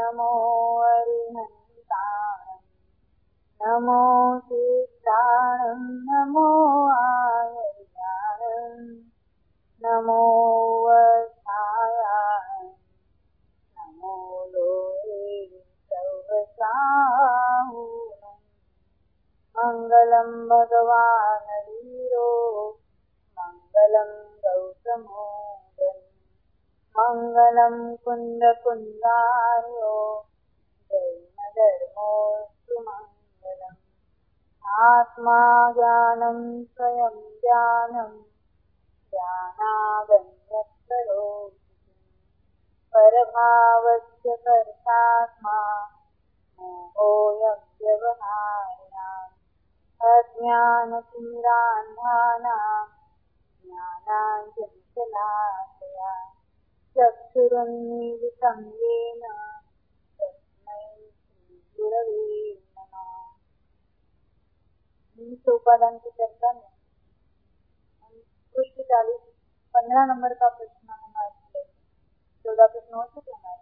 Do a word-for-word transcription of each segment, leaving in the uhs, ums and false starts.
नमो अरिहन्ताणं नमो सिद्धाणं नमो आयर्याणं नमो वधायां नमो लोहे सौवसाहुनं मङ्गलं भगवान् वीरो मङ्गलं गौतमो मङ्गलं कुन्दकुन्दार्यो जैनधर्मोऽस्तु मङ्गलम् आत्मा ज्ञानं स्वयं ज्ञानं ज्ञानागम्यकरोति परभावस्य कर्तात्मा मोहोऽयं व्यवहारिणाम् अज्ञानतिमिरान्धानां ज्ञानाञ्जनशलाकया चक्षुरुन्मीलितं येन तस्मै श्रीगुरवे नमः। इस उपादान की चर्चा में पृष्ठ चालीस पंद्रह नंबर का प्रश्न हमारे चौदह प्रश्न हो चुके हमारे।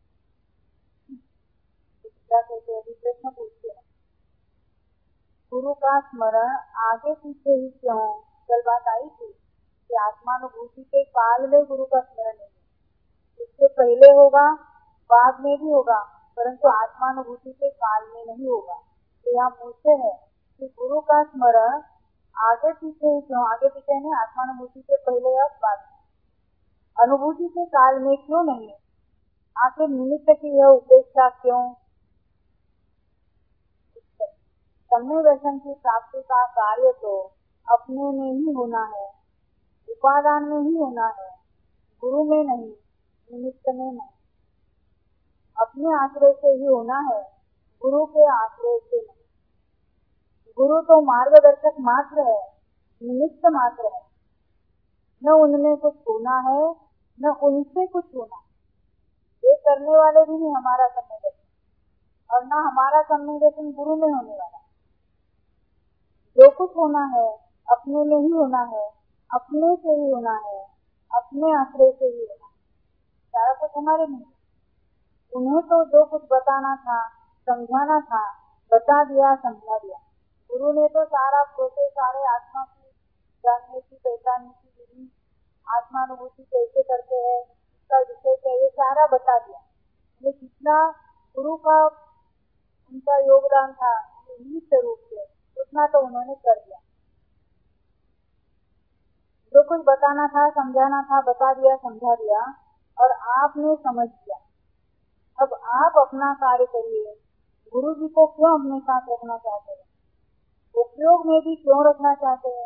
क्या कहते हैं, अभी प्रश्न पूछते हैं, गुरु का स्मरण आगे पीछे ही क्यों? कल बात आई थी कि आत्मानुभूति के काल में गुरु का स्मरण नहीं, इससे पहले होगा, बाद में भी होगा, परंतु आत्मानुभूति के काल में नहीं होगा। तो यहाँ पूछते हैं कि गुरु का स्मरण आगे पीछे ही क्यों? आगे पीछे नहीं, आत्मानुभूति के पहले या बाद में, अनुभूति के काल में क्यों नहीं? आखिर निमित्त की यह उपेक्षा क्यों? सम्य दर्शन की प्राप्ति का कार्य तो अपने में ही होना है, उपादान में ही होना है, गुरु में नहीं, निमित्त में नहीं। अपने आश्रय से ही होना है, गुरु के आश्रय से नहीं। गुरु तो मार्गदर्शक मात्र है, निमित्त मात्र है। न उनमें कुछ होना है, न उनसे कुछ होना। ये करने वाले भी नहीं हमारा सम्यदर्शन, और न हमारा सम्यदर्शन गुरु में होने वाला। जो कुछ होना है अपने में ही होना है, अपने से ही होना है, अपने आश्रय से ही होना है। सारा कुछ हमारे में। उन्हें तो जो कुछ बताना था, समझाना था, बता दिया, समझा दिया। गुरु ने तो सारा प्रोसेस, सारे आत्मा की जानने की, पहचानने की विधि, आत्मानुभूति कैसे करते हैं, इसका विषय क्या, ये सारा बता दिया। ये जितना गुरु का उनका योगदान था निमित्त रूप से, उतना तो उन्होंने कर दिया। जो कुछ बताना था, समझाना था, बता दिया, समझा दिया, और आपने समझ लिया। अब आप अपना कार्य करिए। गुरु जी को क्यों अपने साथ रखना चाहते हैं, उपयोग में भी क्यों रखना चाहते हैं?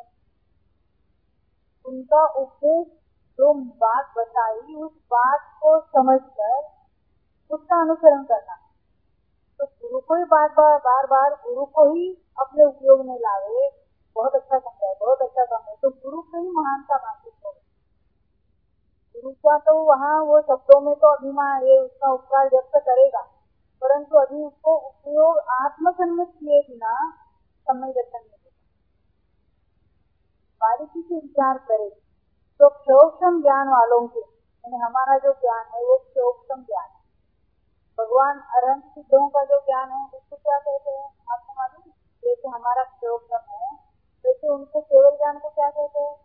उनका उपदेश, जो बात बताई, उस बात को समझकर उसका अनुसरण करना। तो गुरु को ही बार बार बार बार गुरु को ही अपने उपयोग में लावे, बहुत अच्छा काम है, बहुत अच्छा काम है। तो गुरु की ही महानता महसूस हो। गुरु का तो वहाँ वो शब्दों में तो अभिमान, ये उसका उपकार व्यक्त करेगा, परंतु अभी उसको उपयोग आत्मसन्मत किए बिना समय दर्शन नहीं होगा। बारीकी से विचार करे तो क्षोभम ज्ञान वालों के, यानी हमारा जो ज्ञान है वो क्षोभम ज्ञान है। भगवान अरहंत सिद्धों का जो ज्ञान है उसको क्या कहते हैं आपको मालूम? जैसे हमारा क्षोभम है, वैसे उनको केवल ज्ञान को क्या कहते हैं?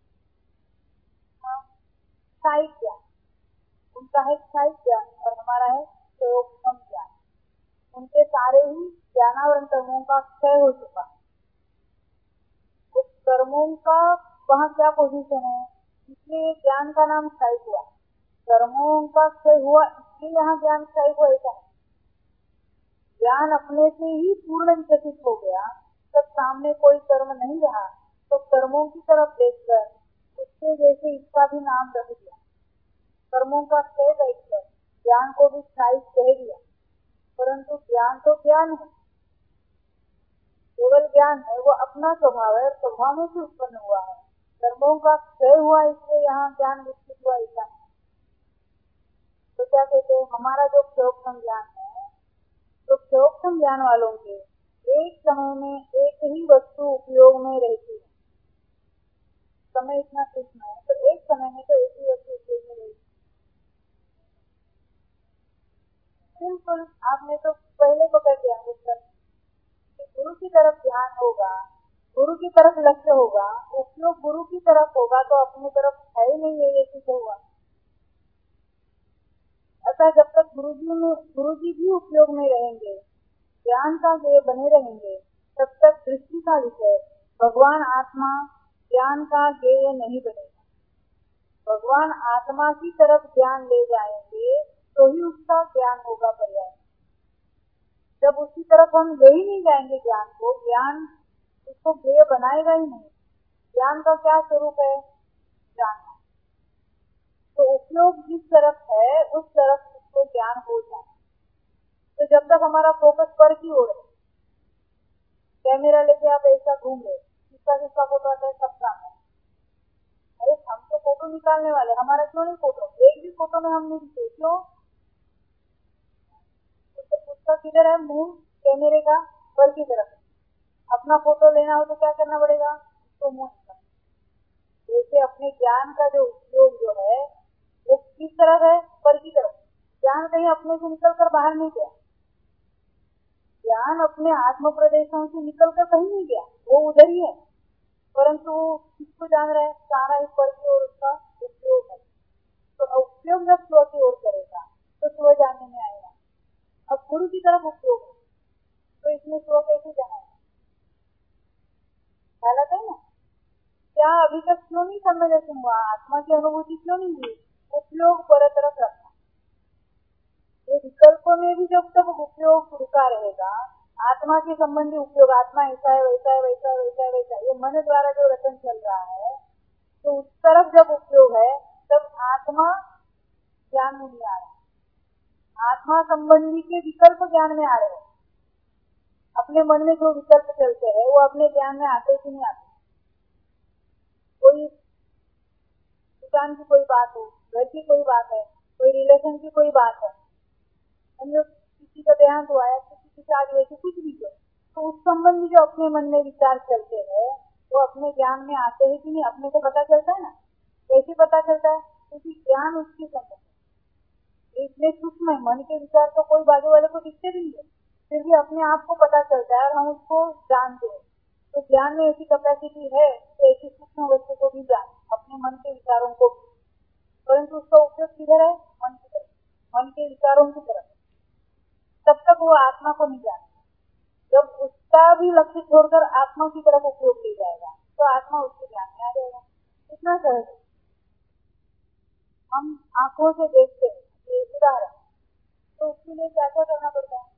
साहित्य ज्ञान। उनका है साहित्य ज्ञान और हमारा है क्षोभम ज्ञान। उनके सारे ही ज्ञानावरण कर्मों का क्षय हो चुका है। उस कर्मों का वहाँ क्या पोजीशन है, इसलिए ज्ञान का नाम क्षय हुआ। कर्मों का क्षय हुआ इसलिए यहाँ ज्ञान क्षय हुआ। ऐसा है, ज्ञान अपने से ही पूर्ण विकसित हो गया, तब सामने कोई कर्म नहीं रहा, तो कर्मों की तरफ देखकर उसके जैसे इसका भी नाम रख दिया। कर्मों का क्षय देखकर ज्ञान को भी क्षय कह दिया, परंतु ज्ञान तो ज्ञान है, केवल ज्ञान है, वो अपना स्वभाव है, स्वभाव में से उत्पन्न हुआ है। कर्मों का क्षय हुआ इसलिए यहाँ ज्ञान विकसित हुआ, ऐसा है। तो क्या कहते हैं, हमारा जो क्षोभम ज्ञान है, तो क्षोभम ज्ञान वालों के एक समय में एक ही वस्तु उपयोग में रहती है। समय इतना सूक्ष्म है, तो एक समय में तो एक ही वस्तु उपयोग में रहती है। बिल्कुल आपने तो पहले पकड़ लिया उत्तर। गुरु की तरफ ध्यान होगा, गुरु की तरफ लक्ष्य होगा, उपयोग गुरु की तरफ होगा तो अपनी तरफ है ही नहीं है, ये चीज हुआ। अतः जब तक गुरु जी में गुरु जी भी उपयोग में रहेंगे, ज्ञान का ध्येय बने रहेंगे, तब तक दृष्टि का विषय भगवान आत्मा ज्ञान का ध्येय नहीं बनेगा। भगवान आत्मा की तरफ ज्ञान ले जाएंगे तो ही उसका ज्ञान होगा पर्याय। जब उसकी तरफ हम ले ही नहीं जाएंगे ज्ञान को, ज्ञान उसको ध्येय बनाएगा ही नहीं। ज्ञान का क्या स्वरूप है? जानना। तो उपयोग जिस तरफ है उस तरफ उसको ज्ञान हो जाए। तो जब तक हमारा फोकस पर की ओर है, कैमरा लेके आप ऐसा घूम रहे, किसका किसका फोटो आता है, सबका है। अरे हम तो फोटो निकालने वाले, हमारा क्यों नहीं फोटो? एक भी फोटो में हम नहीं दिखे, क्यों? उसका किधर है? मुंह कैमरे का पर की तरफ। अपना फोटो लेना हो तो क्या करना पड़ेगा? उसको मुंह निकालना। जैसे अपने ज्ञान का जो उपयोग जो है वो किस तरफ है? पर की तरफ। ज्ञान कहीं अपने से निकल कर बाहर नहीं गया, ज्ञान अपने आत्म प्रदेशों से निकल कर कहीं नहीं गया, वो उधर ही है। परंतु किसको जान रहा है? सारा इस पर की ओर उसका उपयोग है। तो उपयोग जब स्व की ओर करेगा तो स्व जानने में आएगा। अब गुरु की तरफ उपयोग है तो इसमें स्व कैसे जाना? गलत है ना? क्या अभी तक क्यों नहीं समझ हुआ? आत्मा की अनुभूति क्यों नहीं हुई? उपयोग पर तरफ रखना। ये विकल्पों में भी जब तक उपयोग रुका रहेगा, आत्मा के संबंधी उपयोग, आत्मा ऐसा है वैसा है वैसा है वैसा है वैसा, ये मन द्वारा जो रचन चल रहा है, तो उस तरफ जब उपयोग है तब आत्मा ज्ञान में नहीं आ रहा। आत्मा संबंधी के विकल्प ज्ञान में आ रहे हैं। अपने मन में जो विकल्प चलते हैं वो अपने ज्ञान में आते कि नहीं आते? कोई दुकान की कोई बात हो, घर की कोई बात है, कोई रिलेशन की कोई बात है, हम लोग किसी का देहांत हुआ है, किसी की शादी है, कुछ भी हो, तो उस संबंधी जो अपने मन में विचार चलते हैं वो अपने ज्ञान में आते हैं कि नहीं? अपने को पता चलता है ना? कैसे पता चलता है? क्योंकि ज्ञान उसके संबंध इतने सूक्ष्म है। मन के विचार तो कोई बाजू वाले को दिखते भी नहीं है, फिर भी अपने आप को पता चलता है और हम उसको जानते हैं। तो ज्ञान में ऐसी कैपेसिटी है कि ऐसी सूक्ष्म वस्तु को भी जान, अपने मन के विचारों को, परंतु उसका उपयोग किधर है? मन की तरफ, मन के विचारों की तरफ। तब तक वो आत्मा को नहीं जाने। जब उसका भी लक्ष्य छोड़कर आत्मा की तरफ उपयोग ले जाएगा तो आत्मा उसके ज्ञान में आ जाएगा। इतना सहज है। हम आंखों से देखते हैं, ये उदाहरण, तो उसके लिए क्या क्या करना पड़ता है?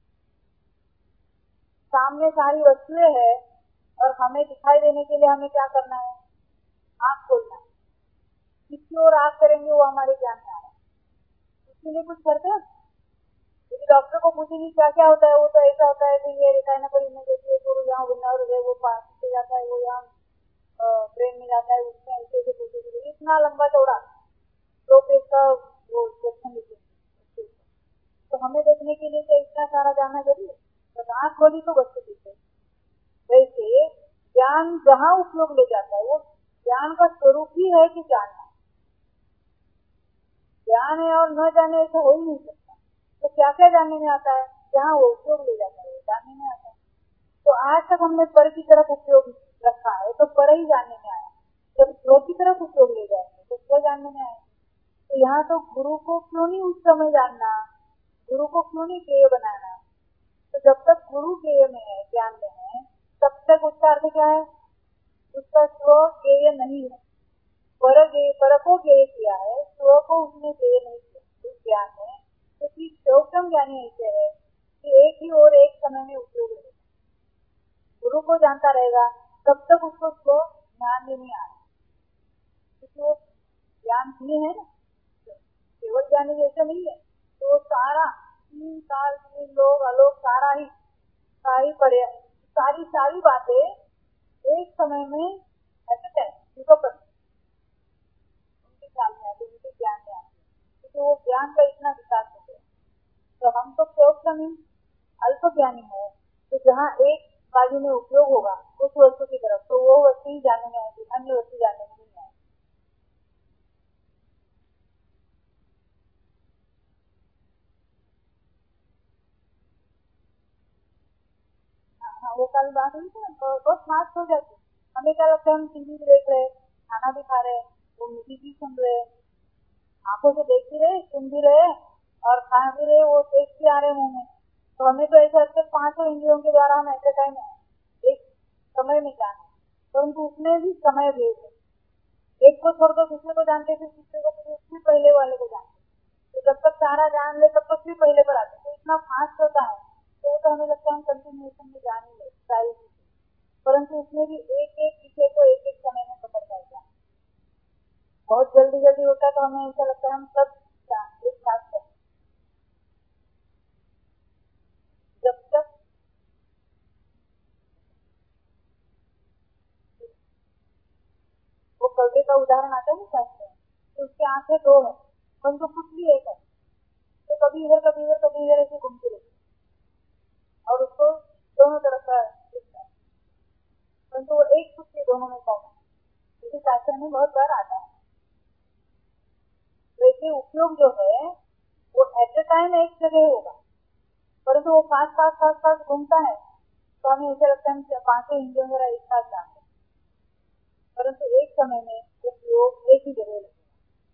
सामने सारी वस्तुएं हैं और हमें दिखाई देने के लिए हमें क्या करना है? आंख खोलना है। किसकी ओर आंख करेंगे वो हमारे ज्ञान में आ रहा है, उसके लिए कुछ करते हैं। यदि डॉक्टर को पूछेंगे क्या क्या होता है, वो तो ऐसा होता है कि ये रेटाइना पर इमेज होती है, तो यहाँ विन्नर है, वो पास से जाता है, वो यहाँ ब्रेन में जाता है, उसमें ऐसे ऐसे पूछेंगे। इतना लंबा चौड़ा दो पेज का वो सेक्शन लिखेंगे। तो हमें देखने के लिए क्या इतना सारा जानना जरूरी है? तो आंख खोली तो वस्तु दिखे। वैसे ज्ञान जहाँ उपयोग ले जाता है वो ज्ञान का स्वरूप ही है कि जानना। ज्ञान है और न जाने ऐसा हो ही नहीं सकता। तो क्या क्या जानने में आता है? जहाँ वो उपयोग ले जाता है जानने में आता है। तो आज तक हमने पर की तरफ उपयोग रखा है तो पर ही जानने में आया। जब स्व की तरफ उपयोग ले जाएंगे तो स्व जानने में आएंगे। तो यहाँ तो गुरु को क्यों नहीं उस समय जानना, गुरु को क्यों नहीं ज्ञेय बनाना? तो जब तक गुरु ज्ञेय में है, ज्ञान में है, तब तक उसका अर्थ क्या है? उसका स्व ज्ञेय नहीं है। पर पर को ज्ञेय किया है, स्व को उसने ज्ञेय नहीं किया उस ज्ञान में। क्योंकि चौकम ज्ञानी ऐसे है कि एक ही और एक समय में उपयोग रहेगा। गुरु को जानता रहेगा तब तक उसको स्व ज्ञान में नहीं आ रहा, क्योंकि वो ज्ञान भी है ना, केवल ज्ञानी जैसे नहीं है। तो सारा तीन काल तीन लोग आलोक सारा ही सारी पड़े सारी सारी बातें एक समय में ऐसे उनको पर उनके ख्याल में आती, उनके ज्ञान में आती, क्योंकि वो ज्ञान का इतना विकास हो गया। तो हम तो केवल अल्प ज्ञानी है, तो जहाँ एक बाजू में उपयोग होगा उस वस्तु की तरफ, तो वो वस्तु ही जानने में आएगी, अन्य वस्तु जानने में नहीं आएगी। आधे साल बाद हुई तो बहुत फास्ट हो जाती। हमें क्या लगता है हम टीवी देख रहे, खाना भी खा रहे, वो म्यूजिक भी सुन रहे, आंखों से देख भी रहे, सुन भी रहे और खा भी रहे, वो टेस्ट भी आ रहे मुंह में। तो हमें तो ऐसा लगता है पांचों इंद्रियों के द्वारा हम ऐसे टाइम एक समय में जाना है, परंतु उसमें भी समय भेद है। एक को छोड़ कर दूसरे को जानते फिर तीसरे को, फिर उससे पहले वाले को जानते। तो जब तक सारा जान ले तब तक भी पहले पर आते। तो इतना फास्ट होता है तो वो तो हमें लगता है हम कंटिन्यूएशन में जान ही ले सारी चीजें, परंतु उसमें भी एक एक विषय को एक एक समय में पकड़ जाएगा। बहुत जल्दी जल्दी होता है तो हमें ऐसा लगता है हम सब एक साथ करें। जब तक वो कौवे का उदाहरण आता है ना शास्त्र में, तो उसकी आंखें दो है परंतु पुतली एक है, तो कभी इधर कभी इधर कभी इधर ऐसे घूमती रहती और उसको दोनों तरफ का दिखता है, परंतु वो एक पुतली दोनों में कौन है, क्योंकि शास्त्र में बहुत बार आता है। वैसे उपयोग जो है वो एट ए टाइम एक जगह होगा, परंतु वो फास्ट फास्ट फास्ट फास्ट घूमता है तो हमें ऐसा लगता है पांचों इंद्रियों मेरा एक साथ जानते हैं, परंतु एक समय में उपयोग एक ही जगह लगेगा।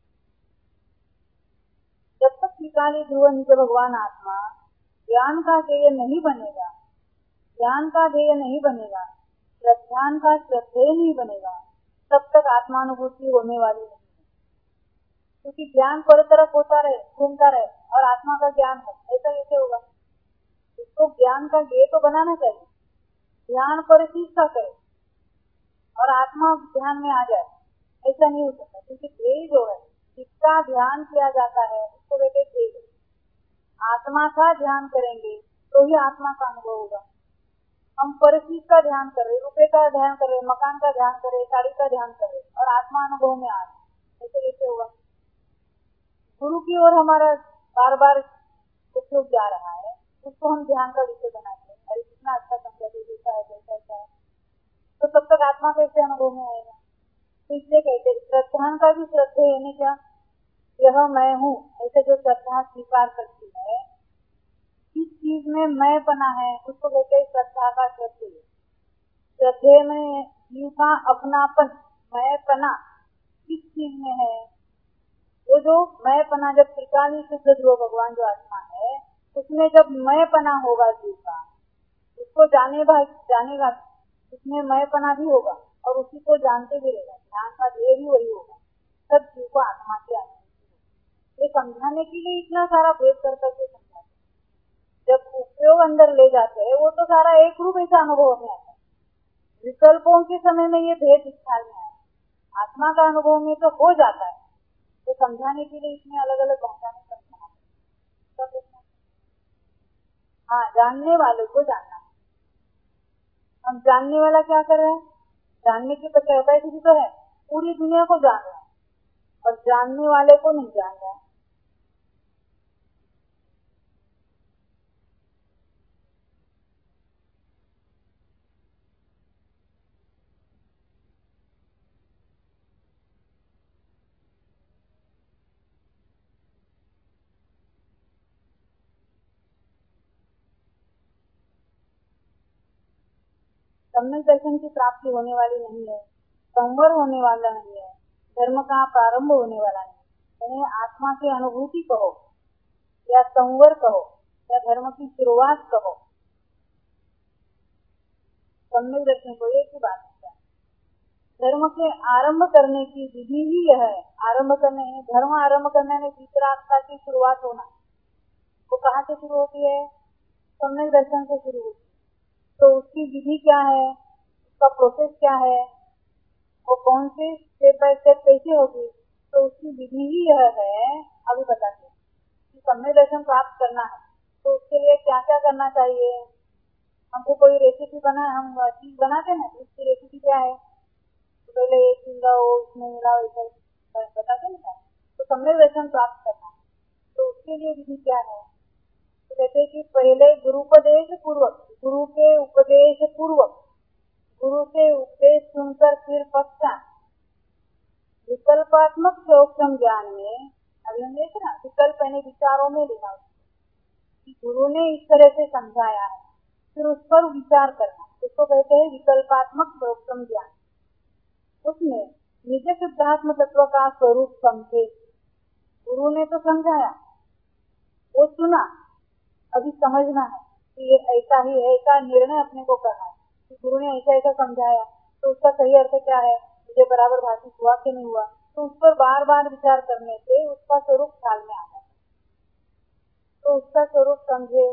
जब तक त्रिकाली ध्रुव निज भगवान आत्मा ज्ञान का ध्येय नहीं बनेगा, ज्ञान का ध्येय नहीं बनेगा, श्रद्धान का श्रद्धेय नहीं बनेगा, तब तक आत्मानुभूति होने वाली नहीं है। क्योंकि ज्ञान पर तरफ होता रहे, घूमता रहे और आत्मा का ज्ञान हो, ऐसा कैसे होगा? उसको ज्ञान का ध्येय तो बनाना चाहिए, ध्यान पर चीज का करे और आत्मा ध्यान में आ जाए, ऐसा नहीं हो सकता। क्योंकि ध्येय जो है जिसका ध्यान किया जाता है उसको कहते ध्येय। आत्मा का ध्यान करेंगे तो ही आत्मा का अनुभव होगा। हम पर चीज का ध्यान कर रहे, रुपए का ध्यान कर रहे, मकान का ध्यान कर रहे, साड़ी का ध्यान कर रहे और आत्मा अनुभव में आ रहे, ऐसे कैसे होगा? गुरु की ओर हमारा बार बार उपयोग जा रहा है, उसको हम ध्यान का विषय बनाते हैं, अरे कितना अच्छा समझा, जैसा है जैसा है, तो तब तक आत्मा कैसे अनुभव में आएगा? तो इसलिए कहते श्रद्धान का भी श्रद्धेय यानी क्या, यह मैं हूँ, ऐसे जो श्रद्धा स्वीकार करती है, किस चीज में मैं बना है उसको कहते हैं श्रद्धा का श्रद्धेय। श्रद्धेय में जीव का अपनापन, मैं पना किस चीज में है, वो जो मैं पना जब त्रिकाली शुद्ध ध्रुव भगवान जो आत्मा है उसमें जब मैं पना होगा जीव का, उसको जानेगा जानेगा उसमें मैं पना भी होगा और उसी को जानते भी रहेगा, ध्यान का ध्येय भी वही होगा, सब जीव को आत्मा के आने ये समझाने के लिए इतना सारा भेद कर करके समझाते। जब उपयोग अंदर ले जाते हैं वो तो सारा एक रूप ऐसा अनुभव में आता है। विकल्पों के समय में ये भेद ख्याल में आया, आत्मा का अनुभव में तो हो जाता है, तो समझाने के लिए इसमें अलग अलग भाषा में समझाना। हाँ, जानने वाले को जानना है। हम जानने वाला क्या कर रहे हैं, जानने की कैपेसिटी भी तो है, पूरी दुनिया को जान रहा है और जानने वाले को नहीं जान रहा है। सम्यक दर्शन की प्राप्ति होने वाली नहीं है, संवर होने वाला नहीं है, धर्म का प्रारंभ होने वाला नहीं। यानी आत्मा की अनुभूति कहो या संवर कहो या धर्म की शुरुआत कहो, सम्यक दर्शन को एक ही बात है। धर्म के आरंभ करने की विधि ही यह है, आरंभ करने धर्म आरंभ करने में वितरागता की शुरुआत होना, वो कहाँ से शुरू होती है? सम्यक दर्शन से शुरू होती है। तो उसकी विधि क्या है, उसका प्रोसेस क्या है, वो कौन से स्टेप बाय स्टेप कैसे होगी, तो उसकी विधि ही यह है। अभी बताते हैं कि सम्यक दर्शन प्राप्त करना है तो उसके लिए क्या क्या करना चाहिए। हमको कोई रेसिपी बना, हम चीज बनाते हैं, उसकी रेसिपी क्या है, तो पहले ये चीज लाओ, उसमें मिलाओ, ऐसा बताते ना। तो सम्यक दर्शन प्राप्त करना है तो उसके लिए विधि क्या है, तो कहते हैं कि पहले गुरुपदेश पूर्वक, गुरु के उपदेश पूर्वक, गुरु से उपदेश सुनकर फिर पश्चात विकल्पात्मक सूक्ष्म ज्ञान में, अभी हम देखे ना, विकल्प यानी विचारों में लेना कि गुरु ने इस तरह से समझाया है, फिर उस पर विचार करना। तो उसको कहते हैं विकल्पात्मक प्रोक्तम ज्ञान। उसमें निज शुद्धात्म तत्व का स्वरूप समझे। गुरु ने तो समझाया, वो सुना, अभी समझना है कि ये ऐसा ही है, ऐसा निर्णय अपने को करना है कि गुरु ने ऐसा ऐसा समझाया तो उसका सही अर्थ क्या है, मुझे बराबर भाषित हुआ कि नहीं हुआ। तो उस पर बार बार विचार करने से उसका स्वरूप ख्याल में आता है। तो उसका स्वरूप समझे।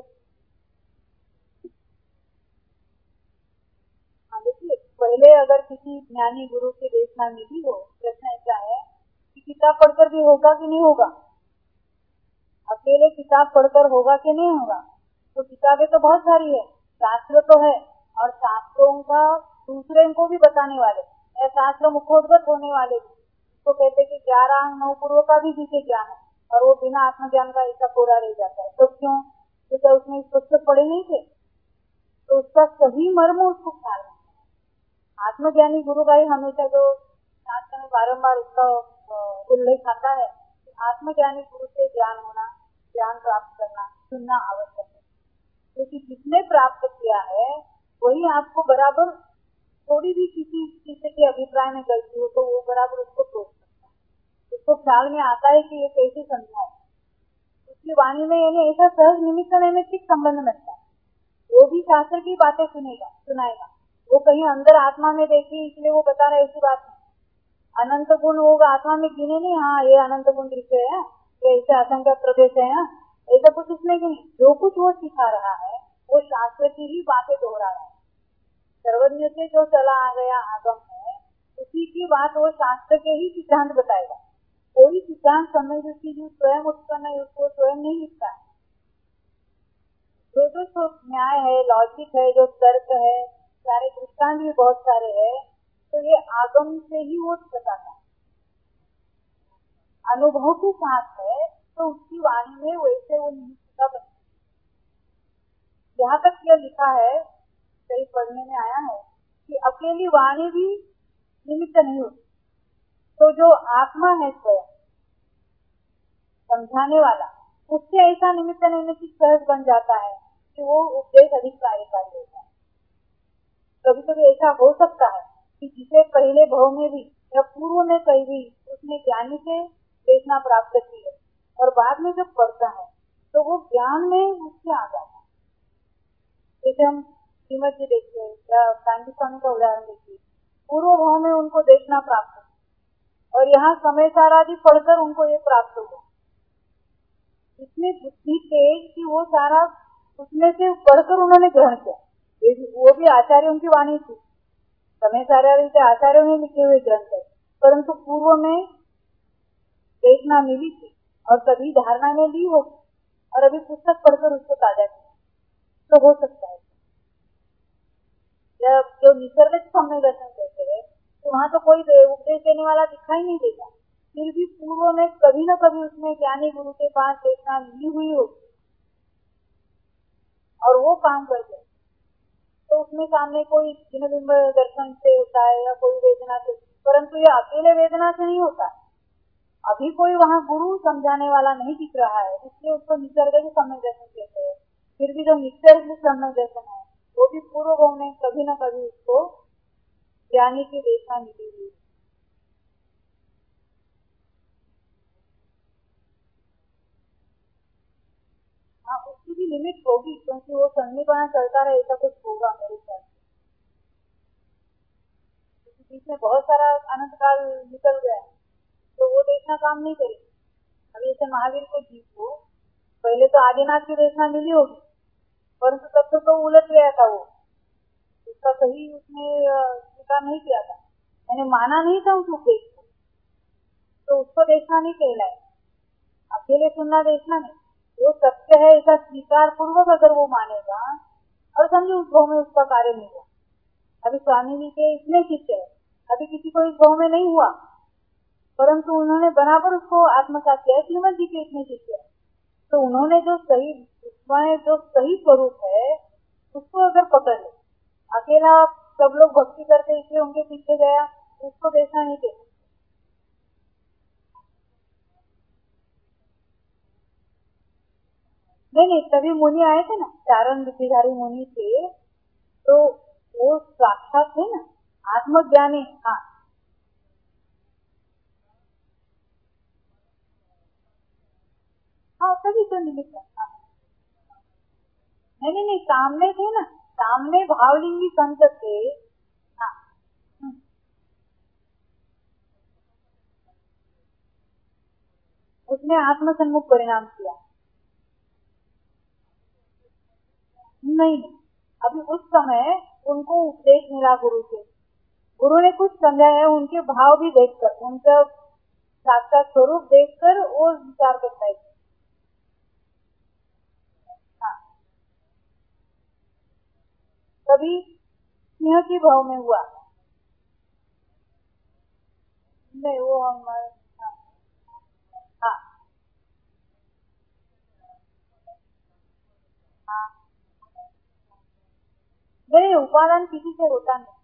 देखिए, पहले अगर किसी ज्ञानी गुरु की देशना मिली हो, प्रश्न ऐसा है कि किताब पढ़कर भी होगा कि नहीं होगा, अकेले किताब पढ़कर होगा कि नहीं होगा। तो किताबें तो बहुत सारी है, शास्त्र तो है, और शास्त्रों का दूसरे को भी बताने वाले, शास्त्र मुखोद्गत होने वाले भी, उसको कहते कि ग्यारह नौ पूर्व का भी जिसे ज्ञान है और वो बिना आत्मज्ञान का ऐसा पूरा रह जाता है। तो क्यों? तो क्या उसने पुस्तक पढ़े नहीं थे? तो उसका सही मर्म उसको ख्याल है। आत्मज्ञानी गुरु भाई हमेशा जो शास्त्र में बारम्बार उसका उल्लेख आता है कि आत्मज्ञानी गुरु से ज्ञान होना, ज्ञान प्राप्त करना, सुनना आवश्यक है। क्योंकि जिसने प्राप्त किया है वही आपको बराबर, थोड़ी भी किसी किसी के अभिप्राय में गलती हो तो वो बराबर उसको टोक सकता है। उसको ख्याल में आता है कि ये कैसे समझा है। उसकी वाणी में यानी ऐसा सहज निमित्त नैमित्तिक संबंध बनता है। वो भी शास्त्र की बातें सुनेगा, सुनाएगा। वो कहीं अंदर आत्मा में देखी इसलिए वो बता रहा है, ऐसी बात नहीं। अनंत गुण वो आत्मा में गिने नहीं, हाँ ये अनंत गुण दृश्य है, ये ऐसे असंख्य प्रदेश है, ऐसा कुछ उसमें नहीं। जो कुछ वो सिखा रहा है वो शास्त्र की ही बातें दोहरा रहा है। सर्वज्ञ से जो चला आ गया आगम है, उसी की बात वो शास्त्र के ही सिद्धांत बताएगा। कोई सिद्धांत समझ उसकी जो स्वयं उत्पन्न है उसको स्वयं नहीं लिखता है। जो जो न्याय है, लॉजिक है, जो तर्क है, सारे दृष्टांत भी बहुत सारे है, तो ये आगम से ही वो बताता है। अनुभव के साथ है तो उसकी वाणी में वैसे वो निमित्त का बनता है। यहाँ तक यह लिखा है, कई पढ़ने में आया है कि अकेली वाणी भी निमित्त नहीं होती। तो जो आत्मा है स्वयं समझाने वाला, उससे ऐसा निमित्त नैमित्तिक सहज बन जाता है कि वो उपदेश अधिक कार्यकारी होता है। कभी कभी ऐसा हो सकता है कि जिसे पहले भाव में भी या पूर्व में कहीं भी उसने ज्ञानी से देखना प्राप्त की है और बाद में जब पढ़ता है तो वो ज्ञान में उससे आ जाता है। जैसे हम श्रीमद जी देखते हैं या गांधी स्वामी का उदाहरण देखिए, पूर्व भाव में उनको देखना प्राप्त हो और यहाँ समय सारा भी पढ़कर उनको ये प्राप्त हुआ। इतनी बुद्धि तेज कि वो सारा उसमें से पढ़कर उन्होंने ग्रहण किया। वो भी आचार्यों की वाणी थी, समय सारा आचार्यों ने लिखे हुए ग्रंथ है, परंतु पूर्व में देखना मिली थी और कभी धारणा में ली होगी और अभी पुस्तक पढ़कर उसको ताजा किया, तो हो सकता है। जब जो निसर्ग समय दर्शन कहते हैं तो वहाँ तो कोई उपदेश देने वाला दिखाई नहीं देगा, फिर भी पूर्व में कभी न कभी उसने ज्ञानी गुरु के पास देखना ली हुई होगी और वो काम करते, तो उसमें सामने कोई जिनबिंब दर्शन से होता है या कोई वेदना से, परंतु ये अकेले वेदना से नहीं होता। अभी कोई वहाँ गुरु समझाने वाला नहीं दिख रहा है, इसलिए उसको निसर्ग के समय दर्शन कहते हैं। फिर भी जो निसर्ग समय दर्शन है वो भी पूर्व भाव में कभी न कभी उसको ज्ञानी की देखना मिली हुई। हाँ, उसकी भी लिमिट होगी, क्योंकि वो सन्निपाना चलता रहे ऐसा कुछ होगा मेरे ख्याल से। बीच में बहुत सारा अनंत काल निकल गया है तो वो देखना काम नहीं करेगी। अभी जैसे महावीर को जीव को पहले तो आदिनाथ की देखना मिली होगी, परंतु तब तो, तो उलट गया था, वो उसका सही उसने स्वीकार नहीं किया था, मैंने माना नहीं था उस उपदेश को, तो उसको देखना नहीं कहलाए। अकेले सुनना देखना नहीं, वो सत्य है ऐसा स्वीकार पूर्वक अगर वो मानेगा और समझो उस भाव में उसका कार्य नहीं हुआ। अभी स्वामी जी के इसमें शिष्य है, अभी किसी को इस भाव में नहीं हुआ, परंतु उन्होंने बराबर उसको आत्मसात किया। श्रीमद जी के इसमें शिष्य है, तो उन्होंने जो सही उसमें जो सही स्वरूप है उसको अगर पकड़ ले, अकेला सब लोग भक्ति करते इसलिए उनके पीछे गया, उसको देखना नहीं चाहिए। नहीं नहीं, तभी मुनि आए थे ना, चारण बुद्धिधारी मुनि थे, तो वो आत्मज्ञानी, हाँ हाँ तभी तो निमित्त है। हाँ। नहीं नहीं नहीं, सामने थे ना, सामने भावलिंगी संत थे। हाँ। हम्म। उसने आत्मसन्मुख परिणाम किया। नहीं, अभी उस समय उनको उपदेश मिला गुरु से, गुरु ने कुछ समझाया, उनके भाव भी देखकर, उनका साक्षात स्वरूप देखकर वो विचार करता है। हाँ, कभी सिंह की भाव में हुआ नहीं, वो हम हाँ, हाँ, हाँ। नहीं, उपादान किसी से होता नहीं।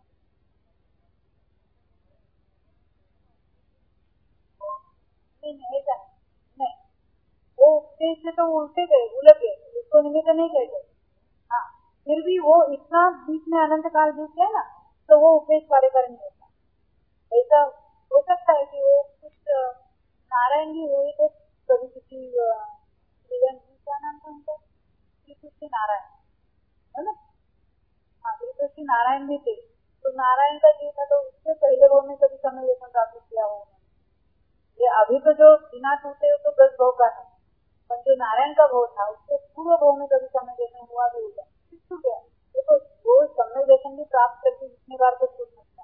नहीं नहीं, ऐसा नहीं नहीं, वो उपदेश से तो उल्टे गए, उलट गए, उसको निमित्त नहीं कहते। हाँ, फिर भी वो इतना बीच में अनंत काल बीत गया ना, तो वो उपदेश कार्यकारी नहीं होता। ऐसा हो सकता है कि वो कुछ अ, नारायण जी हुए थे कभी किसी अ, जीवन जी क्या नाम था उनका, श्री कृष्ण नारायण, है ना। हाँ, श्री कृष्ण नारायण भी थे, तो नारायण का जीव था, तो उससे पहले वो ने कभी समय लेखन प्राप्त किया हो। ये अभी तो जो बिना टूटे हो तो दस भव का है, पर जो नारायण का भव था उसके पूर्व भव में कभी समय लेखन हुआ भी होगा, छूट गया। देखो, वो समय लेखन भी प्राप्त करके जितने बार को छूट सकता है।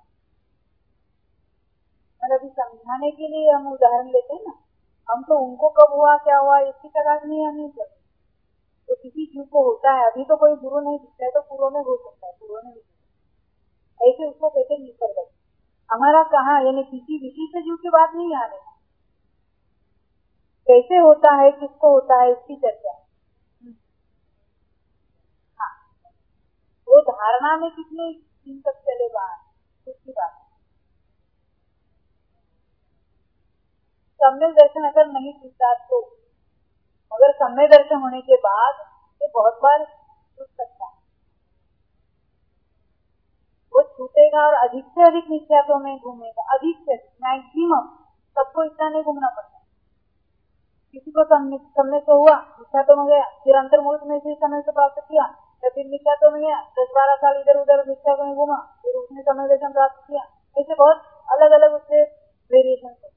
और अभी समझाने के लिए हम उदाहरण लेते हैं ना, हम तो उनको कब हुआ क्या हुआ इसकी तलाश नहीं हमें करते। तो किसी जीव को होता है, अभी तो कोई गुरु नहीं दिखता है, तो पूर्व में हो सकता है, पूर्व में ऐसे उसको कैसे निकल गए। हमारा कहा, यानी किसी विशिष्ट जीव की बात नहीं आ रही, कैसे होता है, किसको होता है, इसकी चर्चा। हाँ, वो धारणा में कितने दिन तक चले बाहर उसकी बात। सम्यक दर्शन अगर नहीं टूटा तो, मगर सम्यक दर्शन होने के बाद ये बहुत बार टूट सकता है, वो छूटेगा और अधिक से अधिक निश्चयातों में घूमेगा, अधिक से मैक्सिमम। सबको इतना नहीं घूमना पड़ता, किसी को समय से हुआ निश्चयातों में गया, फिर अंतर्मुहूर्त में फिर समय से प्राप्त किया, या फिर निश्चयातों में गया, दस बारह साल इधर उधर निश्चयातों में घूमा, फिर उसने समय दर्शन प्राप्त किया। ऐसे बहुत अलग अलग उससे वेरिएशन है,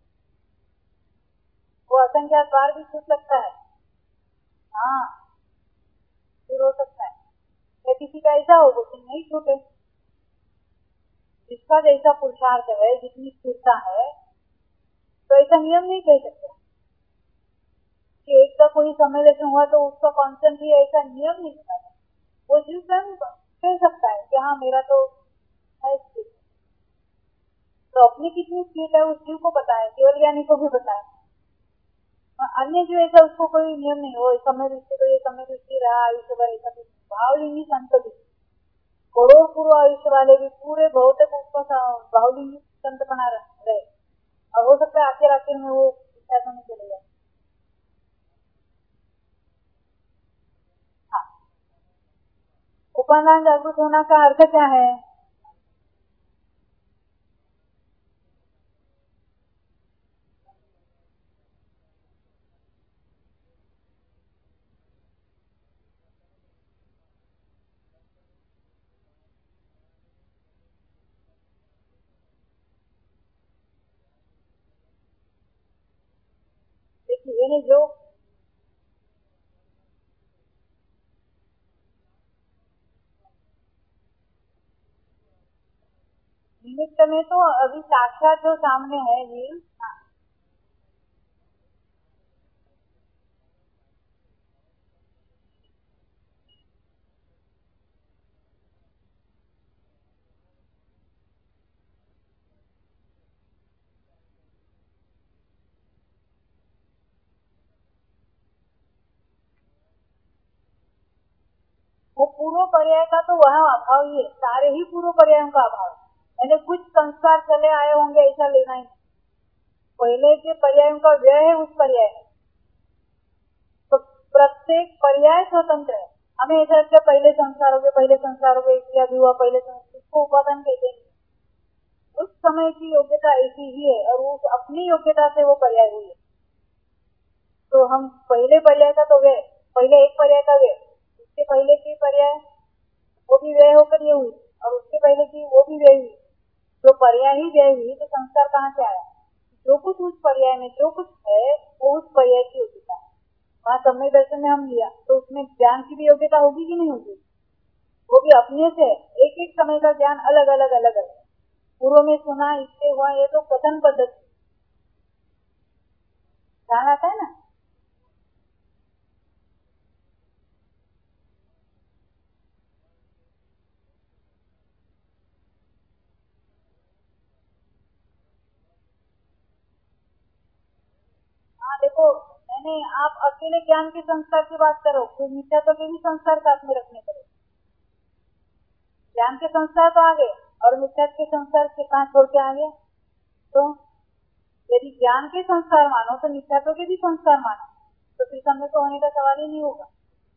वो असंख्यात बार भी छूट सकता है। हाँ, फिर हो सकता है या किसी का ऐसा हो कि नहीं छूटे, जिसका जैसा पुरुषार्थ है, जितनी स्थिरता है, तो ऐसा नियम नहीं कह सकते कि एक का कोई समय दर्शन हुआ तो उसका कांस्टेंट ही ऐसा नियम नहीं बता। वो जीव स्वयं कह सकता है कि हाँ मेरा तो है स्थिर, तो अपनी कितनी स्थिर है उस जीव को पता है, केवल ज्ञानी को भी पता है। अन्य जो ऐसा उसको कोई नियम नहीं हो, समय दृष्टि तो ये समय दृष्टि रहा आयुष्य भर ऐसा कुछ। भावलिंगी संत भी, करोड़ पूर्व आयुष्य वाले भी पूरे बहुत उसको भावलिंगी संत बना रहे, और हो सकता है आखिर आखिर में वो ऐसा नहीं चले जाए। हाँ, उपादान जागृत होना का अर्थ क्या है? देखिए, यानी जो निमित्त में तो अभी साक्षात जो सामने है ये, हाँ, वो पूर्व पर्याय का तो वह अभाव ही है, सारे ही पूर्व पर्यायों का अभाव है। यानी कुछ संस्कार चले आए होंगे ऐसा लेना ही, पहले के पर्यायों का व्यय है उस पर्याय में, तो प्रत्येक पर्याय स्वतंत्र है। हमें ऐसा लगता है पहले संस्कार हो गए, पहले संस्कार हो गए, इसलिए अभी हुआ पहले संस्कार, इसको उपादान कहते हैं। समय की योग्यता ऐसी ही है और वो अपनी योग्यता से वो पर्याय हुई है। तो हम पहले पर्याय का तो वे पहले एक पर्याय का वे उसके पहले की पर्याय वो भी व्यय होकर ये हुई और उसके पहले की वो भी व्यय हुई। जो पर्याय ही व्यय हुई तो संस्कार कहाँ से आया? जो कुछ उस पर्याय में जो कुछ है वो उस पर्याय की योग्यता है। वहाँ सम्यक दर्शन में हम लिया तो उसमें ज्ञान की भी योग्यता होगी कि नहीं होगी? वो भी अपने से एक एक समय का ज्ञान अलग अलग अलग अलग पूर्व में सुना इससे हुआ ये तो कथन पद्धति ध्यान आता है ना। हाँ देखो मैंने आप अकेले ज्ञान के संस्कार की बात करो फिर मिथ्यात्व के भी संस्कार साथ में रखने पड़े। ज्ञान के संस्कार तो आगे और मिथ्यात्व के संस्कार के कहाँ छोड़ के आगे। तो यदि ज्ञान के संस्कार मानो तो मिथ्यात्व के भी संस्कार मानो तो फिर समय तो होने का सवाल ही नहीं होगा।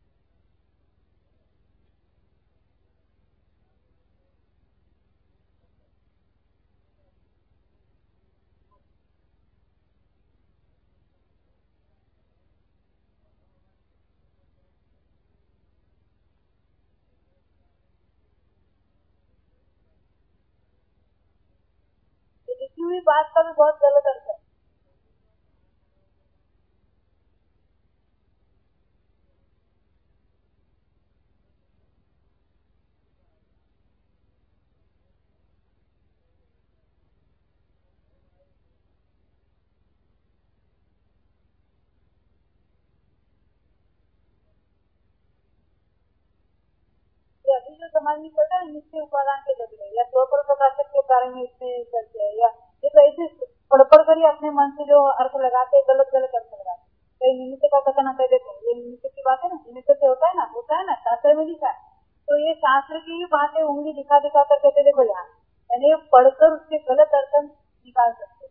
लिखी हुई बात का भी बहुत गलत अर्थ है। अभी जो समाज में चल रहा है निश्चय उपादान के जगह या स्वपर प्रकाशक के बारे में इसमें चलते हैं या ये तो ऐसे पढ़ पढ़ कर ही अपने मन से जो अर्थ लगाते हैं गलत गलत अर्थ लगाते हैं। कई निमित्त का कथन आता है देखो ये निमित्त की बात है ना निमित्त से होता है ना होता है ना शास्त्र में लिखा है तो ये शास्त्र की ही बात है उंगली दिखा दिखा कर कहते देखो यहाँ यानी पढ़कर उसके गलत अर्थ निकाल सकते।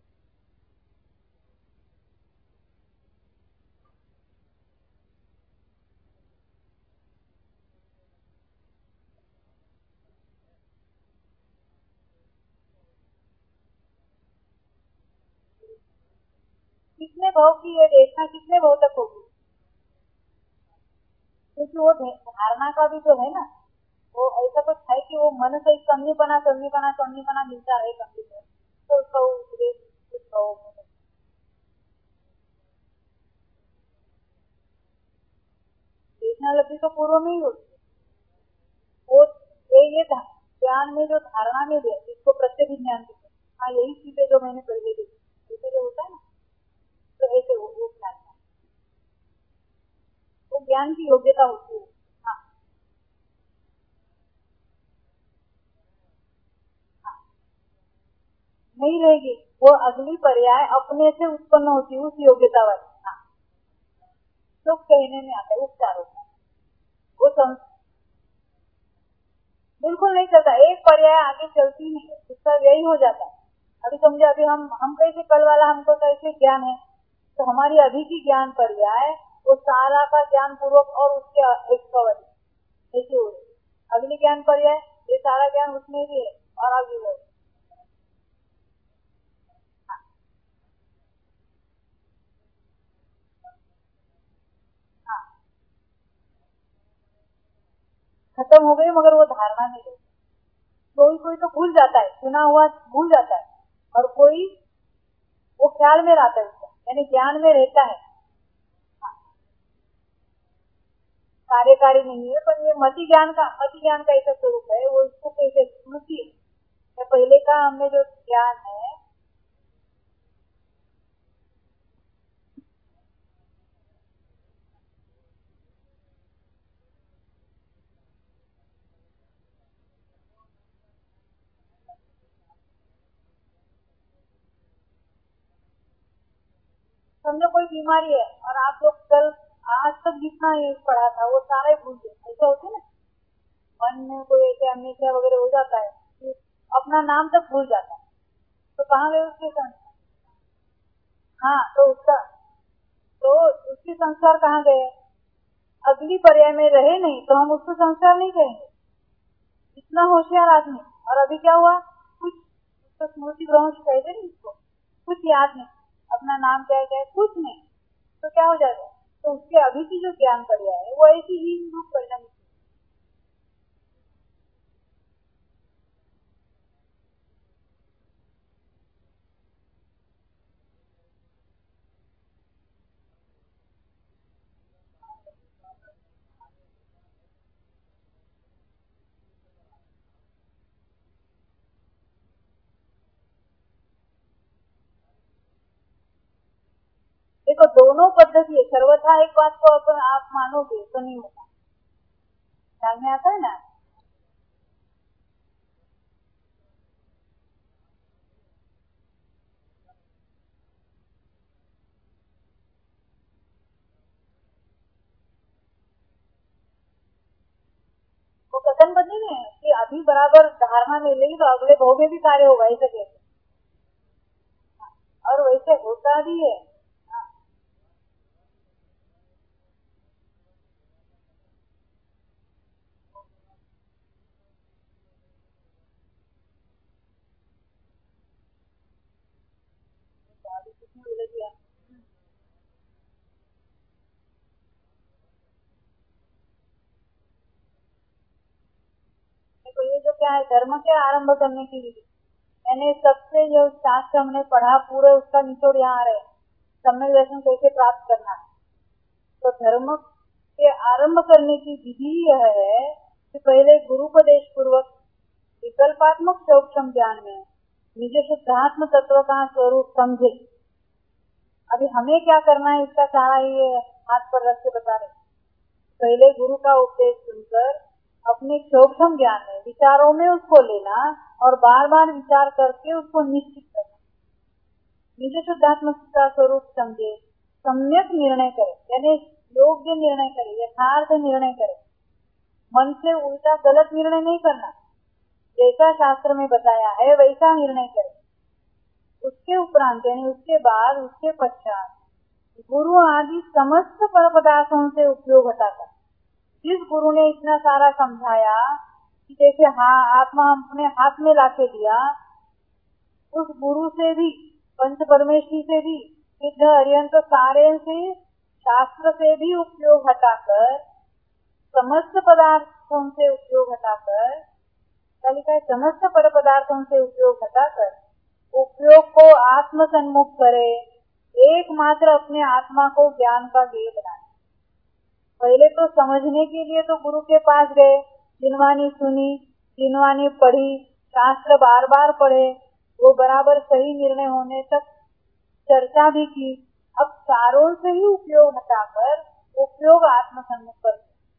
कितने भाव की ये देखना कितने भाव तक होगी क्योंकि वो धारणा का भी जो है ना वो ऐसा कुछ है कि वो मन से कमीपना कमीपना कमीपना मिलता है कमी में तो उसका वो उपदेश देखना लगी तो पूर्व में ही होती वो ये ज्ञान में जो धारणा में दे जिसको प्रत्यक्ष ज्ञान देते हाँ यही चीजें जो मैंने पहले देखी ऐसे जो होता है ना तो ऐसे वो वो ज्ञान वो ज्ञान की योग्यता होती है। हाँ हाँ नहीं रहेगी वो अगली पर्याय अपने से उत्पन्न होती है उस योग्यता वाली। हाँ तो कहने में आता है उपचार होता है वो सं... बिल्कुल नहीं चलता एक पर्याय आगे चलती नहीं उसका यही हो जाता है। अभी समझे अभी हम हम कैसे कल वाला हमको कैसे ज्ञान है तो हमारी अभी की ज्ञान पर्याय वो सारा का ज्ञान पूर्वक और उसके एक्सकवरी ऐसे हो रही अगली ज्ञान पर्याय ये सारा ज्ञान उसमें भी है और आगे हो खत्म हो गई मगर वो धारणा नहीं रहती। कोई कोई तो भूल जाता है सुना हुआ भूल जाता है और कोई वो ख्याल में रहता है उसका यानी ज्ञान में रहता है। हाँ। कार्यकारी नहीं है पर ये मति ज्ञान का मति ज्ञान का ऐसा स्वरूप है वो इसको कैसे स्मृति है पहले का हमें जो ज्ञान है समझो कोई बीमारी है और आप लोग कल आज तक जितना ये पढ़ा था वो सारा ही भूल गए ऐसा होता है ना मन में कोई ऐसे अम्नेशिया वगैरह हो जाता है कि अपना नाम तक भूल जाता है तो कहाँ गए उसके संस्कार। हाँ तो उसका तो उसके संस्कार कहाँ गए अगली पर्याय में रहे नहीं तो हम उसको संस्कार नहीं कहेंगे इतना होशियार आदमी और अभी क्या हुआ कुछ तो स्मृति भ्रंश कहते नहीं इसको, कुछ याद नहीं, अपना नाम क्या क्या कुछ नहीं, तो क्या हो जाएगा, तो उसके अभी की जो ज्ञान क्रिया है वो ऐसी ही रूप परिणाम। देखो दोनों पद्धति है, सर्वथा एक बात को अपन आप मानोगे तो नहीं होगा, ध्यान में आता है ना। वो कथन बदली में है कि अभी बराबर धारणा ले लेगी तो अगले भाव में भी कार्य होगा, ऐसे कहते, और वैसे होता भी है। तो ये जो क्या है, धर्म के आरंभ करने की विधि, मैंने सबसे जो शास्त्र हमने पढ़ा पूरे उसका निचोड़ यहाँ रहे, सम्यक दर्शन कैसे प्राप्त करना है। तो धर्म के आरंभ करने की विधि यह है कि पहले गुरुपदेश पूर्वक विकल्पात्मक सौक्षम ज्ञान में निज शुद्धात्म तत्व का स्वरूप समझे। अभी हमें क्या करना है इसका सारा ये हाथ पर रख के बता रहे। पहले गुरु का उपदेश सुनकर अपने सूक्ष्म ज्ञान में विचारों में उसको लेना और बार बार विचार करके उसको निश्चित करना। निज शुद्धात्म का स्वरूप समझे, सम्यक निर्णय करे, यानी योग्य निर्णय करे, यथार्थ निर्णय करे, मन से उल्टा गलत निर्णय नहीं करना, जैसा शास्त्र में बताया है वैसा निर्णय करे। उसके उपरांत यानी उसके बाद उसके पश्चात गुरु आदि समस्त पर पदार्थों से उपयोग हटाकर, जिस गुरु ने इतना सारा समझाया कि जैसे हाँ आत्मा हम अपने हाथ में लाके दिया, उस गुरु से भी, पंच परमेश्वरी से भी, सिद्ध अरिहंत सारे से, शास्त्र से भी उपयोग हटाकर, समस्त पदार्थों से उपयोग हटाकर, क्या लिखा है, समस्त पर पदार्थों से उपयोग हटाकर उपयोग को आत्म सन्मुख करे, एकमात्र अपने आत्मा को ज्ञान का गेय बनाए। पहले तो समझने के लिए तो गुरु के पास गए, जिनवानी सुनी, जिनवानी पढ़ी, शास्त्र बार बार पढ़े, वो बराबर सही निर्णय होने तक चर्चा भी की। अब चारों से ही उपयोग हटाकर उपयोग आत्म सन्मुख कर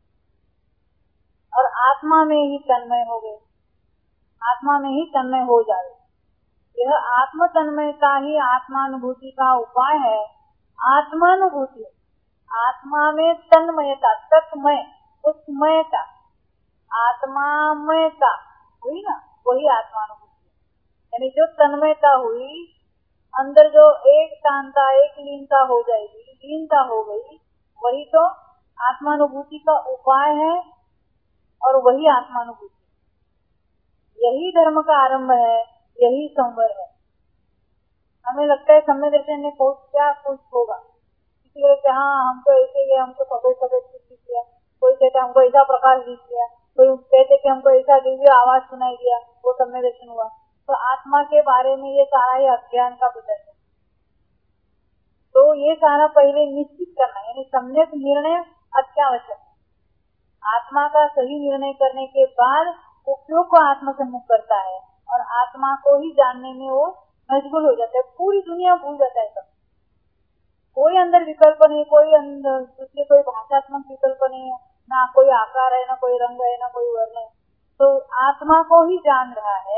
और आत्मा में ही तन्मय हो गए, आत्मा में ही तन्मय हो जाए। यह आत्म तन्मयता ही आत्मानुभूति का उपाय है। आत्मानुभूति, आत्मा में तन्मयता, तत्मय, उसमयता, आत्मामयता हुई ना, वही आत्मानुभूति। यानी जो तन्मयता हुई, अंदर जो एक शांता, एक लीनता हो जाएगी, लीनता हो गई, वही तो आत्मानुभूति का उपाय है और वही आत्मानुभूति। यही धर्म का आरंभ है, यही संवर है। हमें लगता है सम्यक दर्शन ने कुछ क्या कुछ होगा, किसी को कहते हाँ हमको ऐसे ही, हमको सफेद सफेद कुछ दिख गया, कोई कहते हमको ऐसा प्रकाश दिख गया, कोई कहते कि हमको ऐसा दिव्य आवाज सुनाई दिया, वो सम्यक दर्शन हुआ। तो आत्मा के बारे में ये सारा ही अज्ञान का प्रदर्शन। तो ये सारा पहले निश्चित करना, यानी सम्यक निर्णय अत्यावश्यक। आत्मा का सही निर्णय करने के बाद उपयोग को आत्म सम्मुख करता है और आत्मा को ही जानने में वो मशगूल हो जाता है। पूरी दुनिया भूल जाता है सब, कोई अंदर विकल्प नहीं, कोई अंदर दूसरे कोई भाषात्मक विकल्प नहीं है, ना कोई आकार है, ना कोई रंग है, ना कोई वर्ण है, तो आत्मा को ही जान रहा है।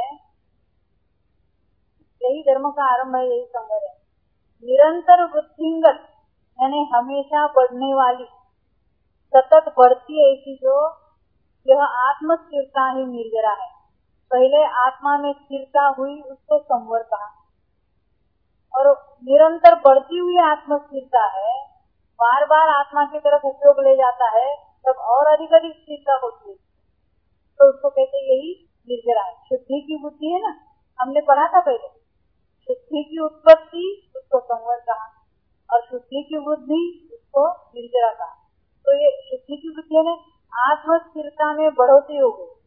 यही धर्म का आरंभ है, यही संवर है। निरंतर वृद्धिंगत यानी हमेशा बढ़ने वाली, सतत बढ़ती ऐसी जो यह आत्म स्थिरता ही निर्जरा है। पहले आत्मा में स्थिरता हुई, उसको संवर कहा, और निरंतर बढ़ती हुई आत्म स्थिरता है, बार बार आत्मा की तरफ उपयोग ले जाता है, तब और अधिक अधिक स्थिरता होती है, तो उसको कहते यही निर्जरा है। शुद्धि की बुद्धि है ना, हमने पढ़ा था पहले, शुद्धि की उत्पत्ति उसको संवर कहा और शुद्धि की वृद्धि उसको निर्जरा कहा। तो ये शुद्धि की वृद्धि ने आत्म स्थिरता में बढ़ोतरी हो गई,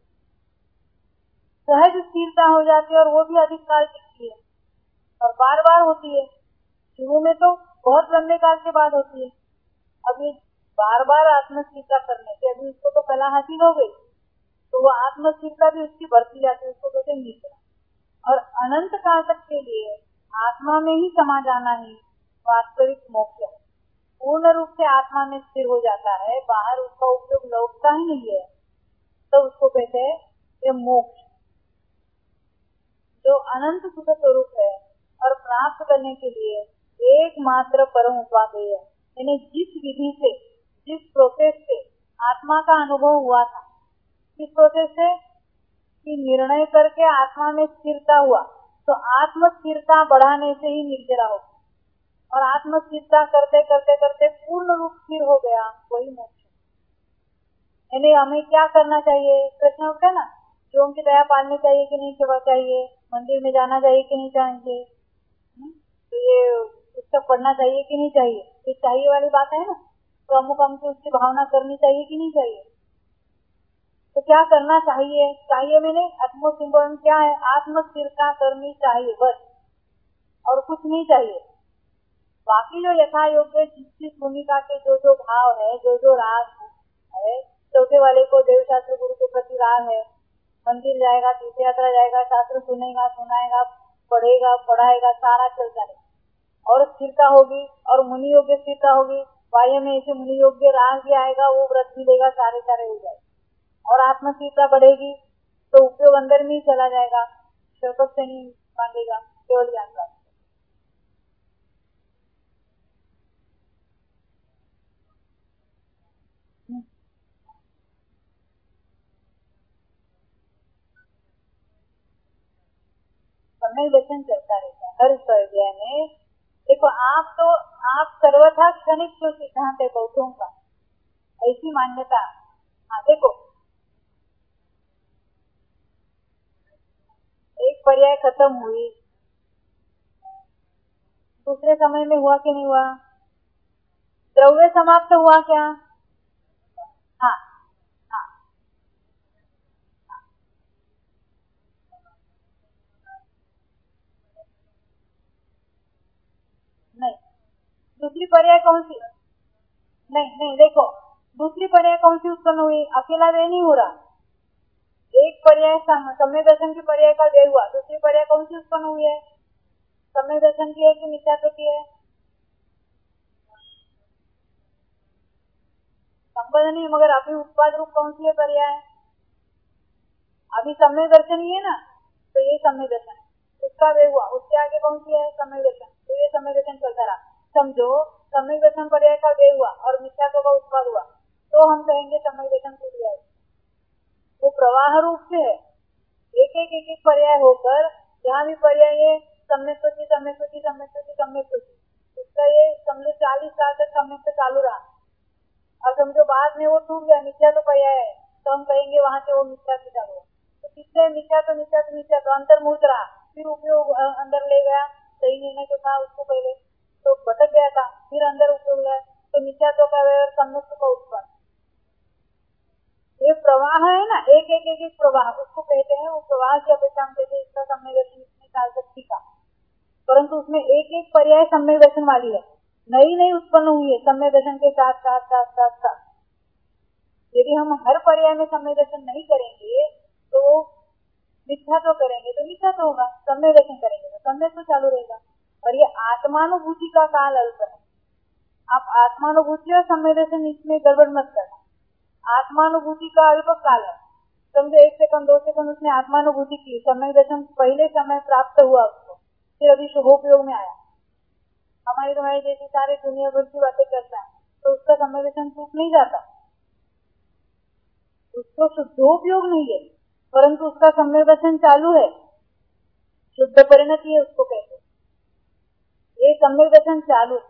सहज स्थिरता हो जाती है और वो भी अधिक काल टिकती है और बार बार होती है। शुरू में तो बहुत लंबे काल के बाद होती है। अब ये बार बार आत्म स्थिरता करने से अभी उसको तो कला हासिल हो गई, तो वो आत्म स्थिरता भी उसकी बढ़ती जाती है, उसको कहते हैं निद्रा। और अनंत काल तक के लिए आत्मा में ही समा जाना ही वास्तविक मोक्ष है। पूर्ण रूप से आत्मा में स्थिर हो जाता है, बाहर उसका उपयोग लौटता ही नहीं है, तो उसको कहते हैं ये मोक्ष, जो अनंत सुख स्वरूप है और प्राप्त करने के लिए एकमात्र परम उपादेय है। यानी जिस विधि से, जिस प्रोसेस से आत्मा का अनुभव हुआ था, किस प्रोसेस से कि निर्णय करके आत्मा में स्थिरता हुआ, तो आत्म स्थिरता बढ़ाने से ही निर्जरा हो और आत्म स्थिरता करते करते करते पूर्ण रूप स्थिर हो गया, वही मोक्ष। यानी हमें क्या करना चाहिए, प्रश्न उठता है ना, जो की दया पालनी चाहिए कि नहीं चाहिए, मंदिर में जाना चाहिए कि नहीं चाहिए, तो ये पुस्तक पढ़ना चाहिए कि नहीं चाहिए, ये चाहिए वाली बात है ना। तो अमुक अमुक उसकी भावना करनी चाहिए कि नहीं चाहिए। तो क्या करना चाहिए, चाहिए मैंने आत्मोक्त इम्पोर्टेंट क्या है, आत्म स्थिरता करनी चाहिए बस, और कुछ नहीं चाहिए। बाकी जो यथा योग्य जिस जिस भूमिका के जो जो भाव है, जो जो राग है, चौथे वाले को देव शास्त्र गुरु के प्रति राग है, मंदिर जाएगा, तीर्थ यात्रा जाएगा, शास्त्र सुनेगा, सुनाएगा, पढ़ेगा, पढ़ाएगा, सारा चलता है और स्थिरता होगी और मुनि योग्य स्थिरता होगी। बाह्य में ऐसे मुनि योग्य राग भी आएगा, वो व्रत भी लेगा, सारे सारे हो जाएगा और आत्म स्थिरता बढ़ेगी तो उपयोग अंदर में ही चला जाएगा, शौकत से नहीं मांगेगा, केवल ज्ञान का। समय दर्शन चलता रहता है हर पर्याय में। देखो आप तो आप सर्वथा क्षणिक जो सिद्धांत है बौद्धों का, ऐसी मान्यता। हाँ देखो, एक पर्याय खत्म हुई, दूसरे समय में हुआ कि नहीं हुआ, द्रव्य समाप्त हुआ क्या। हाँ हाँ नहीं, दूसरी पर्याय कौन सी, नहीं नहीं देखो, दूसरी पर्याय कौन सी उत्पन्न हुई, अकेला वे नहीं हो रहा। एक पर्याय समय दर्शन की पर्याय का वे हुआ, दूसरी पर्याय कौन सी उत्पन्न हुई है, समय दर्शन की है कि मिथ्यात्व की है। संबंध नहीं, मगर अभी उत्पाद रूप कौन सी है पर्याय, अभी समय दर्शन ही है ना, तो ये समय दर्शन, उसका वे हुआ, उसके आगे कौन सी है समय दर्शन, तो ये समय दर्शन चलता रहा। समझो समय दर्शन पर्याय का वे हुआ और मिथ्यात्व का उत्पाद हुआ, तो हम कहेंगे समय दर्शन टूट गया। वो प्रवाह रूप से है, एक एक एक एक पर्याय होकर जहाँ भी पर्याय है सम्यक सोची सम्यक सोची सम्यक सोची सम्यक सोची, उसका ये समझो चालीस साल तक सम्यक से चालू रहा और समझो बाद में वो टूट गया, मिथ्या तो पर्याय है, तो हम कहेंगे वहां से वो मिथ्या से चालू है। तो किसने मिथ्या तो मिथ्या तो मिथ्या तो अंतर्मुहूर्त रहा, फिर उपयोग अंदर ले गया, सही निर्णय जो था उसको पहले तो भटक गया था, फिर अंदर उपयोग गया, तो मिथ्या तो का सम्यक का उत्पन्न। ये प्रवाह है ना, एक एक एक एक प्रवाह, उसको कहते हैं, वो प्रवाह की अपेक्षा हम कहते हैं इसका सम्यक दर्शन इतने साल तक ठीक है, परंतु उसमें एक एक पर्याय सम्यक दर्शन वाली है, नई नई उत्पन्न हुई है सम्यक दर्शन के साथ साथ साथ साथ साथ। यदि हम हर पर्याय में सम्यक दर्शन नहीं करेंगे तो मिथ्या तो करेंगे तो मिथ्या तो होगा, सम्यक दर्शन करेंगे तो सम्यक तो चालू रहेगा। और ये आत्मानुभूति का काल अल्प है, आप आत्मानुभूति और सम्यक दर्शन इसमें गड़बड़ मत करना। आत्मानुभूति का अल्प काल है, समझो एक सेकंड दो सेकंड उसने आत्मानुभूति की, सम्यक दर्शन पहले समय प्राप्त हुआ उसको, फिर अभी शुभोपयोग में आया, हमारी तुम्हारी जैसी सारी दुनिया भर की बातें करता है, तो उसका सम्यक दर्शन टूट नहीं जाता, उसको शुद्धोपयोग नहीं है, परंतु उसका सम्यक दर्शन चालू है, शुद्ध परिणति है उसको कहते हैं, ये सम्यक दर्शन चालू।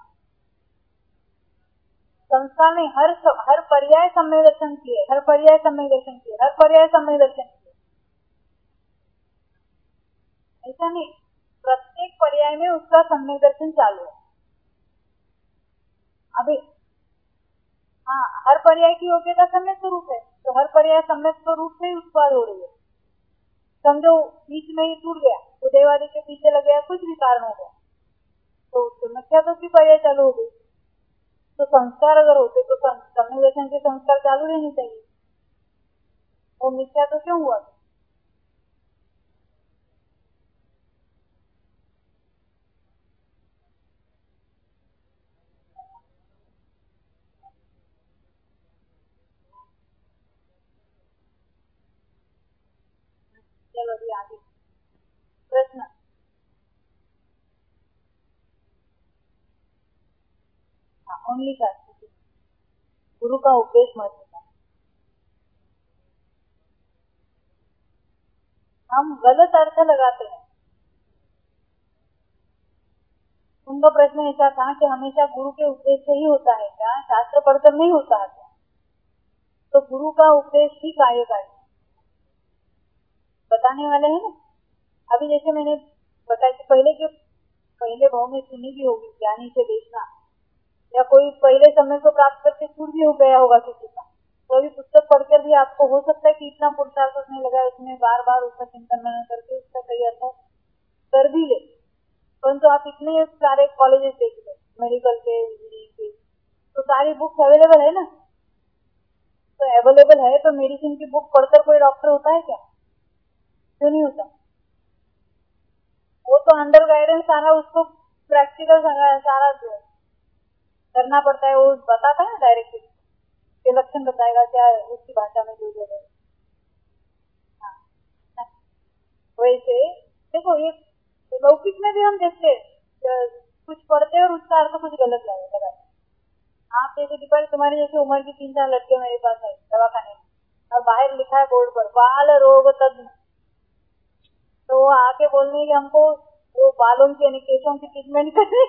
संस्कार में हर हर पर्याय सम्यक दर्शन की है, हर पर्याय सम्यक दर्शन की है, हर पर्याय सम्यक दर्शन की है। ऐसा नहीं, प्रत्येक पर्याय में उसका सम्यक दर्शन चालू है। अभी हाँ, हर पर्याय की योग्यता सम्यक स्वरूप है, तो हर पर्याय सम्यक स्वरूप से ही उत्पाद हो रही है। समझो बीच में ही टूट गया, उदयवादी के पीछे लग गया, कुछ भी कारण हो गया, तो समस्या तो की पर्याय चालू हो गई। तो संस्कार अगर होते तो सम्यक दर्शन के संस्कार चालू रहने चाहिए, वो मिथ्या तो क्यों हुआ? चलो अभी आगे प्रश्न। हाँ, ओनली का गुरु का उपदेश महत्व। हम गलत अर्थ लगाते हैं। उनका प्रश्न ऐसा था कि हमेशा गुरु के उपदेश से ही होता है क्या, शास्त्र पढ़कर नहीं होता है क्या? तो गुरु का उपदेश ही कार्यकारी बताने वाले हैं ना। अभी जैसे मैंने बताया कि पहले के पहले भाव में सुनी भी होगी, ज्ञानी से देखना, या कोई पहले समय को प्राप्त करके छूट भी हो गया होगा किसी का, तो अभी पुस्तक पढ़कर भी आपको हो सकता है कि इतना पुरुषार्थ उसने लगा, उसमें बार बार उसका चिंतन मनन करके उसका सही अर्थ कर भी ले। परंतु आप इतने सारे कॉलेजेस देख लो, मेडिकल के, इंजीनियरिंग के, तो सारी बुक्स अवेलेबल है ना। तो अवेलेबल है तो मेडिसिन की बुक पढ़कर कोई डॉक्टर होता है क्या? क्यों नहीं होता? वो तो अंडर गाइडेंस सारा उसको प्रैक्टिकल सारा करना पड़ता है। वो बताता है डायरेक्ट के लक्षण बताएगा क्या उसकी भाषा में जो जो है। हाँ, वैसे देखो ये लौकिक में भी हम देखते कुछ पढ़ते हैं और उसका अर्थ कुछ गलत लगेगा। आप जैसे दीपाली, तुम्हारी जैसे उम्र की तीन चार लड़के मेरे पास है दवाखाने में, और बाहर लिखा है बोर्ड पर बाल रोग तज्ञ, तो वो आके बोलने की हमको वो बालों की यानी केशों की ट्रीटमेंट करनी।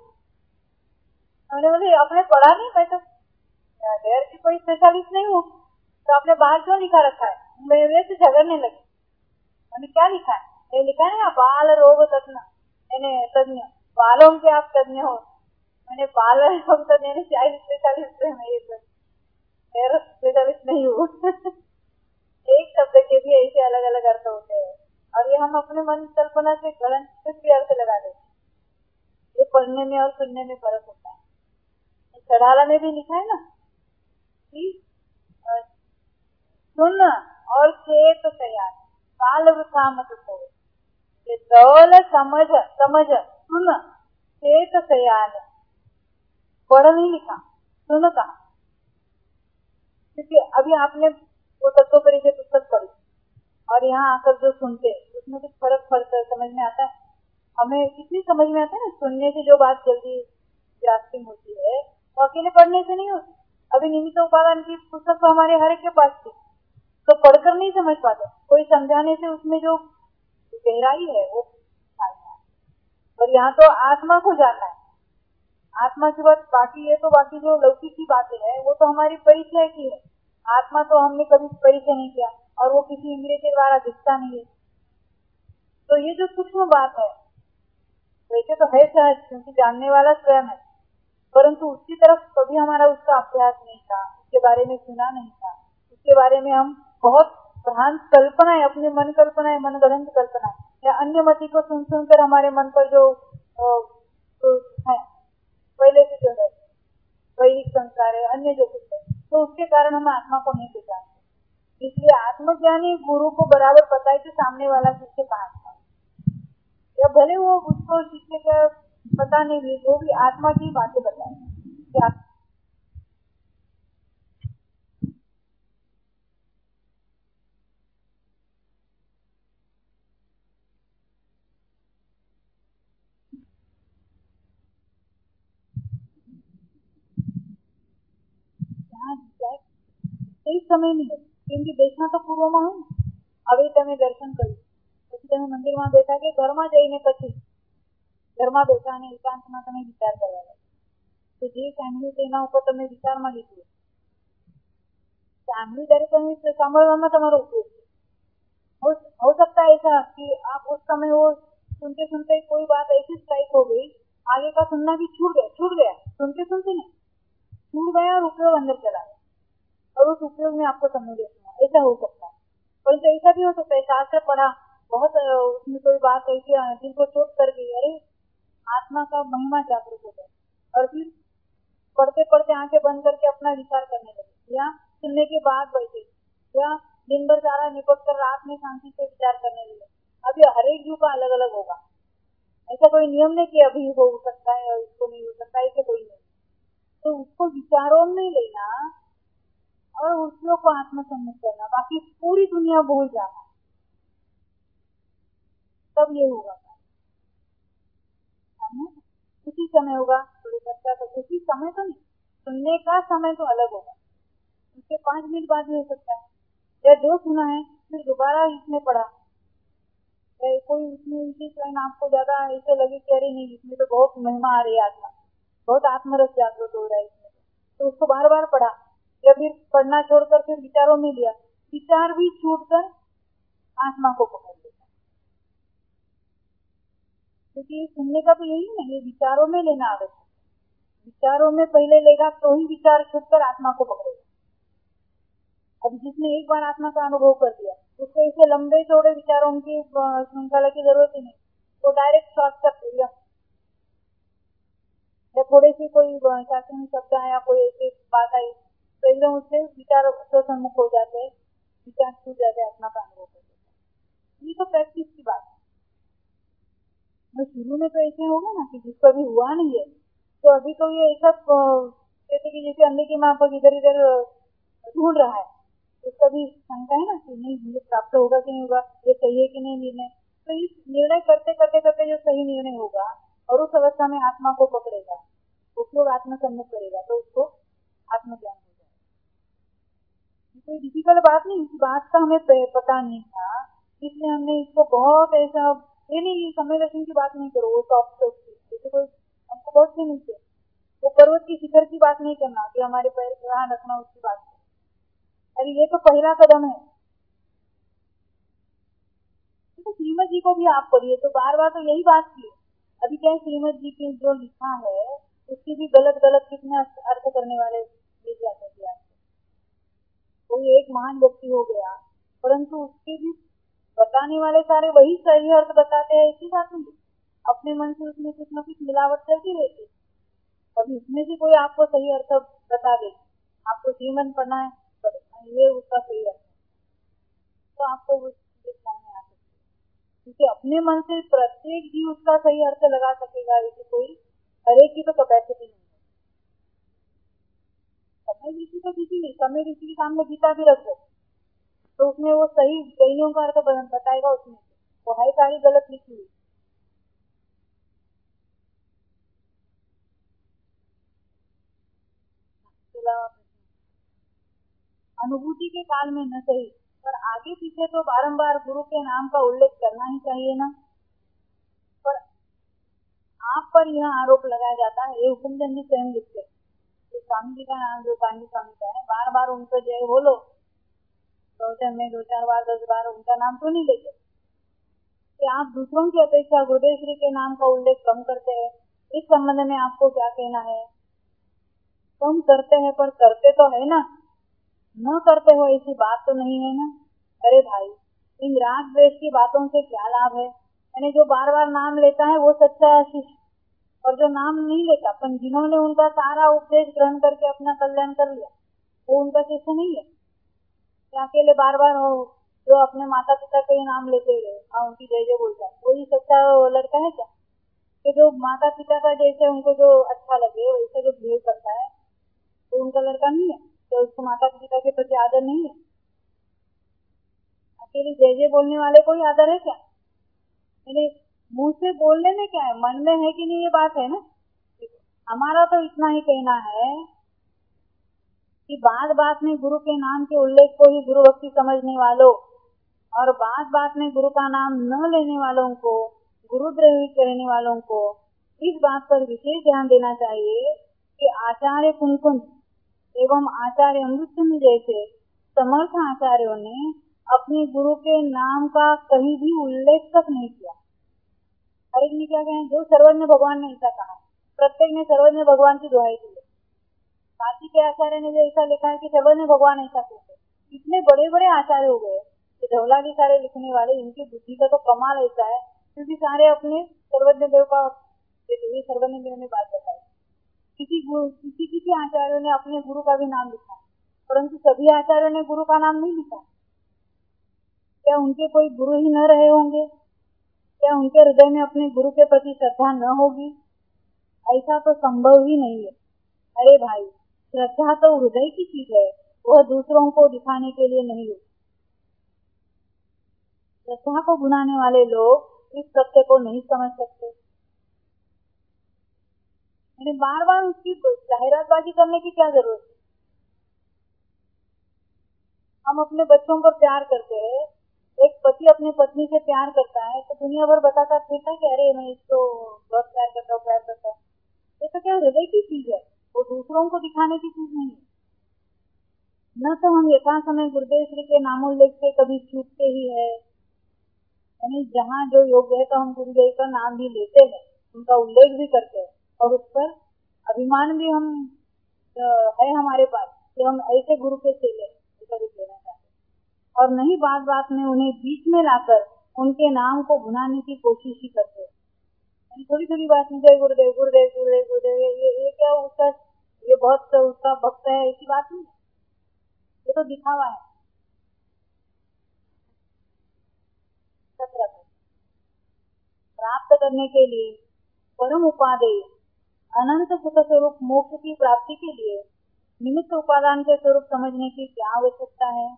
हमने बोले आपने पढ़ा नहीं, मैं तो हेयर की कोई स्पेशलिस्ट नहीं हूँ, तो आपने बाहर क्यों लिखा रखा है? मेरे से झगड़ने लगे। मैंने क्या लिखा है? ये लिखा है ना बाल रोग तज्ञ, यानी तज्ञ, बालों के आप तज्ञ हो। मैंने बाल रोग तज्ञ यानी चाइल्ड स्पेशलिस्ट है, मैं ये हेयर स्पेशलिस्ट नहीं हूँ। एक शब्द के भी ऐसे अलग अलग अर्थ होते हैं, और ये हम अपने मन कल्पना से गलत कुछ भी अर्थ लगा देते हैं। ये पढ़ने में और सुनने में फर्क होता है। चढ़ाला में भी लिखा है ना कि सुन और चेत तैयार, काल वृथा मत हो, ये दौल समझ समझ सुन चेत तैयार। पढ़ नहीं लिखा, सुन कहा। क्योंकि अभी आपने वो तत्व परिचय पुस्तक पढ़ी और यहाँ आकर जो सुनते उसमें कुछ फर्क फर्क समझ में आता है। हमें इतनी समझ में आता है ना, सुनने से जो बात जल्दी ग्रास्पिंग होती है वो अकेले पढ़ने से नहीं होती। अभी निमित्त उपादान की पुस्तक तो हमारे हर एक के पास थी, तो पढ़कर नहीं समझ पाते, कोई समझाने से उसमें जो गहराई है वो आता है। और यहाँ तो आत्मा को जानना है, आत्मा की बात बाकी है, तो बाकी जो लौकिक की बातें है वो तो हमारी परिचय की है। आत्मा तो हमने कभी परिचय नहीं किया और वो किसी इंद्रिय के द्वारा दिखता नहीं है। तो ये जो सूक्ष्म बात है वैसे तो है सहज, क्योंकि जानने वाला स्वयं है, परंतु उसकी तरफ कभी हमारा उसका अभ्यास नहीं था, उसके बारे में सुना नहीं था, उसके बारे में हम बहुत भ्रांत कल्पनाएं, अपने मन कल्पनाएं, मन गढ़ंत कल्पनाएं, या अन्य मति को सुन सुनकर हमारे मन पर जो है पहले से जो है वैदिक संस्कार है, अन्य जो कुछ है, तो उसके कारण हम आत्मा को नहीं पहचानते। इसलिए आत्मज्ञानी गुरु को बराबर पता है कि सामने वाला शिष्य कहाँ था, या भले वो उसको शिष्य का पता नहीं भी, वो भी आत्मा की बातें बताए। કઈ સમય નહીં કેમ કે દેશમાં તો પૂર્વમાં હોય ને, હવે તમે દર્શન કર્યું પછી તમે મંદિરમાં બેઠા કે ઘરમાં જઈને પછી ઘરમાં બેઠા અને એકાંતમાં તમે વિચાર કરવા લાગ્યા, તો જે સાંભળ્યું તેના ઉપર તમે વિચારમાં લીધું, સાંભળ્યું ત્યારે તમે સાંભળવામાં તમારો ઉપયોગ हो, हो सकता है ऐसा कि आप उस समय वो सुनते सुनते कोई बात ऐसी स्ट्राइक हो गई, आगे का सुनना भी छूट गया छूट गया सुनते सुनते नहीं छूट गया और उपयोग अंदर चला गया, और उस उपयोग में आपको समझ देखना, ऐसा हो सकता है। परंतु ऐसा भी हो सकता है शास्त्र पढ़ा बहुत, उसमें कोई बात ऐसी दिल को चोट कर गई, अरे आत्मा का महिमा जागृत हो गया, और फिर पढ़ते पढ़ते आंखें बंद करके अपना विचार करने लगे, या सुनने के बाद बैठे, या दिन भर सारा निपट कर रात में शांति से विचार करने लगे। अभी हर एक जीव का अलग अलग होगा, ऐसा कोई नियम नहीं कि अभी हो सकता है और इसको नहीं हो सकता, ऐसे कोई नहीं। तो उसको विचारों में लेना और उसको को आत्मसम्मुख करना, बाकी पूरी दुनिया भूल जाना, तब ये होगा। उसी समय होगा, थोड़ी बच्चा तो उसी समय तो नहीं, सुनने का समय तो अलग होगा, उसके पांच मिनट बाद भी हो सकता है, या जो सुना है फिर दोबारा इसमें पढ़ा, कोई उसमें विशेष लाइन आपको ज्यादा ऐसे लगे कि अरे नहीं इसमें तो बहुत महिमा आ रही है, आत्मा बहुत आत्मरस जागृत हो रहा है इसमें, तो उसको बार बार पढ़ा, या फिर पढ़ना छोड़कर फिर विचारों में लिया, विचार भी छूटकर आत्मा को पकड़ लेता, क्योंकि सुनने का तो यही नहीं, ये विचारों में लेना आवश्यक, विचारों में पहले लेगा तो ही विचार छूटकर आत्मा को पकड़ेगा। अब जिसने एक बार आत्मा का अनुभव कर दिया, उसको ऐसे लंबे चौड़े विचारों की श्रृंखला की जरूरत ही नहीं, वो डायरेक्ट शॉर्टकट लेगा, या थोड़े से कोई शास्त्र में शब्द आया, कोई ऐसी बात आई तो एकदम उससे विचार तो सम्मुख हो जाते हैं, विचार छूट जाते हैं, आत्मा का अनुभव कर देते। ये तो प्रैक्टिस की बात है, शुरू में तो ऐसे होगा ना कि जिसको अभी हुआ नहीं है, तो अभी तो ये ऐसा कहते कि जैसे अंधे की माँ पर इधर इधर ढूंढ रहा है, उसका भी शंका है ना कि नहीं मुझे प्राप्त होगा कि नहीं होगा, ये सही है कि नहीं निर्णय, तो इस निर्णय करते करते करते जो सही निर्णय होगा और उस अवस्था में आत्मा को पकड़ेगा, उपयोग आत्मसम्मुख करेगा, तो उसको आत्मज्ञान हो जाएगा। कोई डिफिकल्ट बात नहीं, इस बात का हमें पता नहीं था, इसलिए हमने इसको बहुत ऐसा, ये नहीं समय दर्शन की बात नहीं करो, वो सॉफ्ट जैसे कोई हमको बहुत से मिलते, वो पर्वत की शिखर की बात नहीं करना कि हमारे पैर कहाँ रखना, उसकी बात, अरे ये तो पहला कदम है। तो श्रीमद जी को भी आप पढ़िए तो बार बार तो यही बात की, अभी क्या श्रीमद जी के जो लिखा है उसकी भी गलत गलत कितने अर्थ करने वाले मिल जाते हैं। कोई एक महान व्यक्ति हो गया, परंतु उसके भी बताने वाले सारे वही सही अर्थ बताते हैं, ऐसी बात नहीं, अपने मन से उसमें कुछ न कुछ मिलावट चलती रहती है, अभी उसमें से कोई आपको सही अर्थ बता दे, आपको श्रीमद पढ़ना है ये उसका सही अर्थ, तो आपको वो सामने आ सकती है, क्योंकि अपने मन से प्रत्येक जीव उसका सही अर्थ लगा सकेगा, ऐसे कोई हर एक की तो कैपेसिटी नहीं है। समय ऋषि तो किसी नहीं, समय ऋषि के सामने गीता भी रख दो तो उसमें वो सही जैनियों का अर्थ बताएगा, उसमें वो है सारी गलत लिखी हुई। अनुभूति के काल में न सही पर आगे पीछे तो बारंबार गुरु के नाम का उल्लेख करना ही चाहिए ना। पर आप पर यह आरोप लगाया जाता है, ये हुकुमचंद जी स्वयं लिखते, तो स्वामी जी का नाम जो कांडी स्वामी का है, बार बार उनको जय बोलो, तो में दो चार बार दस बार उनका नाम तो नहीं लेते कि आप दूसरों की अपेक्षा गुरुदेव श्री के नाम का उल्लेख कम करते हैं, इस संबंध में आपको क्या कहना है? कम करते हैं पर करते तो है ना, न करते हो ऐसी बात तो नहीं है ना। अरे भाई इन राग द्वेष की बातों से क्या लाभ है? यानी जो बार बार नाम लेता है वो सच्चा शिष्य, और जो नाम नहीं लेता पर जिन्होंने उनका सारा उपदेश ग्रहण करके अपना कल्याण कर लिया वो उनका शिष्य नहीं है। अकेले बार बार हो जो अपने माता पिता के नाम लेते रहे और उनकी जय जय बोलता है, वही सच्चा लड़का है क्या? कि जो माता पिता का जैसे उनको जो अच्छा लगे वैसे जो बिहेव करता है तो उनका लड़का नहीं है, तो उसको माता पिता के प्रति आदर नहीं है। अकेले जय जय बोलने वाले को ही आदर है क्या? यानी मुंह से बोलने में क्या है, मन में है कि नहीं ये बात है ना। हमारा तो इतना ही कहना है कि बात बात में गुरु के नाम के उल्लेख को ही गुरु भक्ति समझने वालों और बात बात में गुरु का नाम न लेने वालों को, गुरुद्रोही करने वालों को इस बात पर विशेष ध्यान देना चाहिए कि आचार्य कुंकुम एवं आचार्य अमृतचंद जैसे समर्थ आचार्यों ने अपने गुरु के नाम का कहीं भी उल्लेख तक नहीं किया। और एक ने क्या कहा, जो सर्वज्ञ भगवान ने ऐसा कहा, प्रत्येक ने सर्वज्ञ भगवान की दुहाई दी है। काशी के आचार्य ने जो ऐसा लिखा है कि सर्वज्ञ भगवान ऐसा कहते, इतने बड़े बड़े आचार्य हो गए कि धवलादी सारे लिखने वाले, इनकी बुद्धि का तो कमाल ऐसा है, क्योंकि सारे अपने सर्वज्ञ देव का सर्वज्ञ देव ने बात बताई। किसी किसी किसी आचार्यों ने अपने गुरु का भी नाम लिखा, परंतु सभी आचार्यों ने गुरु का नाम नहीं लिखा। क्या उनके कोई गुरु ही न रहे होंगे? क्या उनके हृदय में अपने गुरु के प्रति श्रद्धा न होगी? ऐसा तो संभव ही नहीं है। अरे भाई, श्रद्धा तो हृदय की चीज है, वह दूसरों को दिखाने के लिए नहीं होती। श्रद्धा को भुनाने वाले लोग इस सत्य को नहीं समझ सकते। मैंने बार बार उसकी जाहिरातबाजी करने की क्या जरूरत है? हम अपने बच्चों पर प्यार करते हैं, एक पति अपनी पत्नी से प्यार करता है तो दुनिया भर बताता फिरता है कि अरे मैं इसको बहुत प्यार करता हूँ, प्यार करता हूँ। ये तो क्या हृदय की चीज है, वो दूसरों को दिखाने की चीज नहीं है। न तो हम यथा समय गुरुदेव श्री के नामोल्लेख से कभी चूकते ही है, यानी जहाँ जो योग्य है तो हम गुरुदेव का नाम भी लेते हैं, उनका उल्लेख भी करते हैं, और उस पर अभिमान भी हम है हमारे पास कि हम ऐसे गुरु के चेले ऐसा भी लेना चाहते हैं। और नहीं बात बात में उन्हें बीच में लाकर उनके नाम को भुनाने की कोशिश ही करते हैं। थोड़ी थोड़ी बात में जय गुरुदेव गुरुदेव गुरुदेव गुरुदेव, ये ये क्या उसका, ये बहुत उसका भक्त है, ऐसी बात नहीं, ये तो दिखावा है। प्राप्त करने के लिए परम उपादेय अनंत सुख स्वरूप मोक्ष की प्राप्ति के लिए निमित्त उपादान के स्वरूप समझने की क्या आवश्यकता है?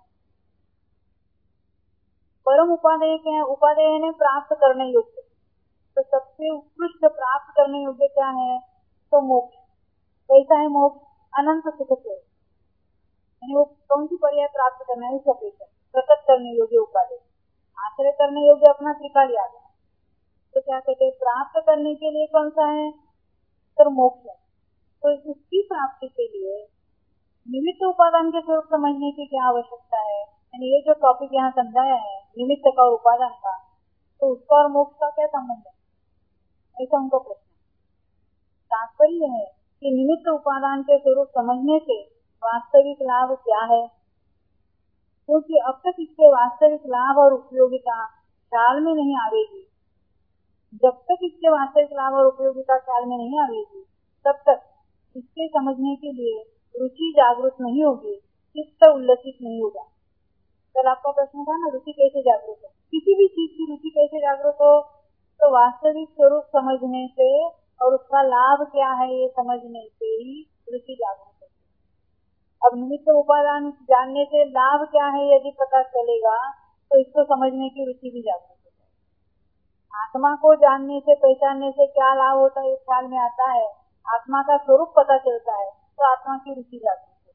परम उपादेय क्या है? उपादेय ने प्राप्त करने योग्य, तो सबसे उत्कृष्ट प्राप्त करने योग्य क्या है? तो मोक्ष। कैसा है मोक्ष? अनंत सुख स्वरूप, यानी वो कौन सी पर्याय प्राप्त करना है? उस अपेक्षा प्रकट करने योग्य उपादेय, आश्रय करने योग्य अपना त्रिकाल याद है। तो क्या कहते हैं? प्राप्त करने के लिए कौन सा है? तो मोक्ष है। तो उसकी प्राप्ति के लिए निमित्त उपादान के स्वरूप समझने की क्या आवश्यकता है? यानी ये जो टॉपिक यहाँ समझाया है निमित्त का और उपादान का, तो उसका और मोक्ष का क्या संबंध है? ऐसा उनको प्रश्न। तात्पर्य है कि निमित्त उपादान के स्वरूप समझने से वास्तविक लाभ क्या है, क्योंकि अब तक इसके वास्तविक लाभ और उपयोगिता ख्याल में नहीं आवेगी। जब तक इसके वास्तविक लाभ और उपयोगिता ख्याल में नहीं आवेगी, तब तक इसके समझने के लिए रुचि जागृत नहीं होगी, चित्त उल्लसित नहीं होगा। कल आपका प्रश्न था ना, रुचि कैसे जागृत हो? किसी भी चीज की रुचि कैसे जागृत हो? तो वास्तविक स्वरूप समझने से और उसका लाभ क्या है ये समझने से ही रुचि जागृत होती है। अब निमित्त उपादान जानने से लाभ क्या है यदि पता चलेगा, तो इसको समझने की रुचि भी जागृत होती है। आत्मा को जानने से पहचानने से क्या लाभ होता है ये ख्याल में आता है, आत्मा का स्वरूप पता चलता है, तो आत्मा की रुचि जागृत होती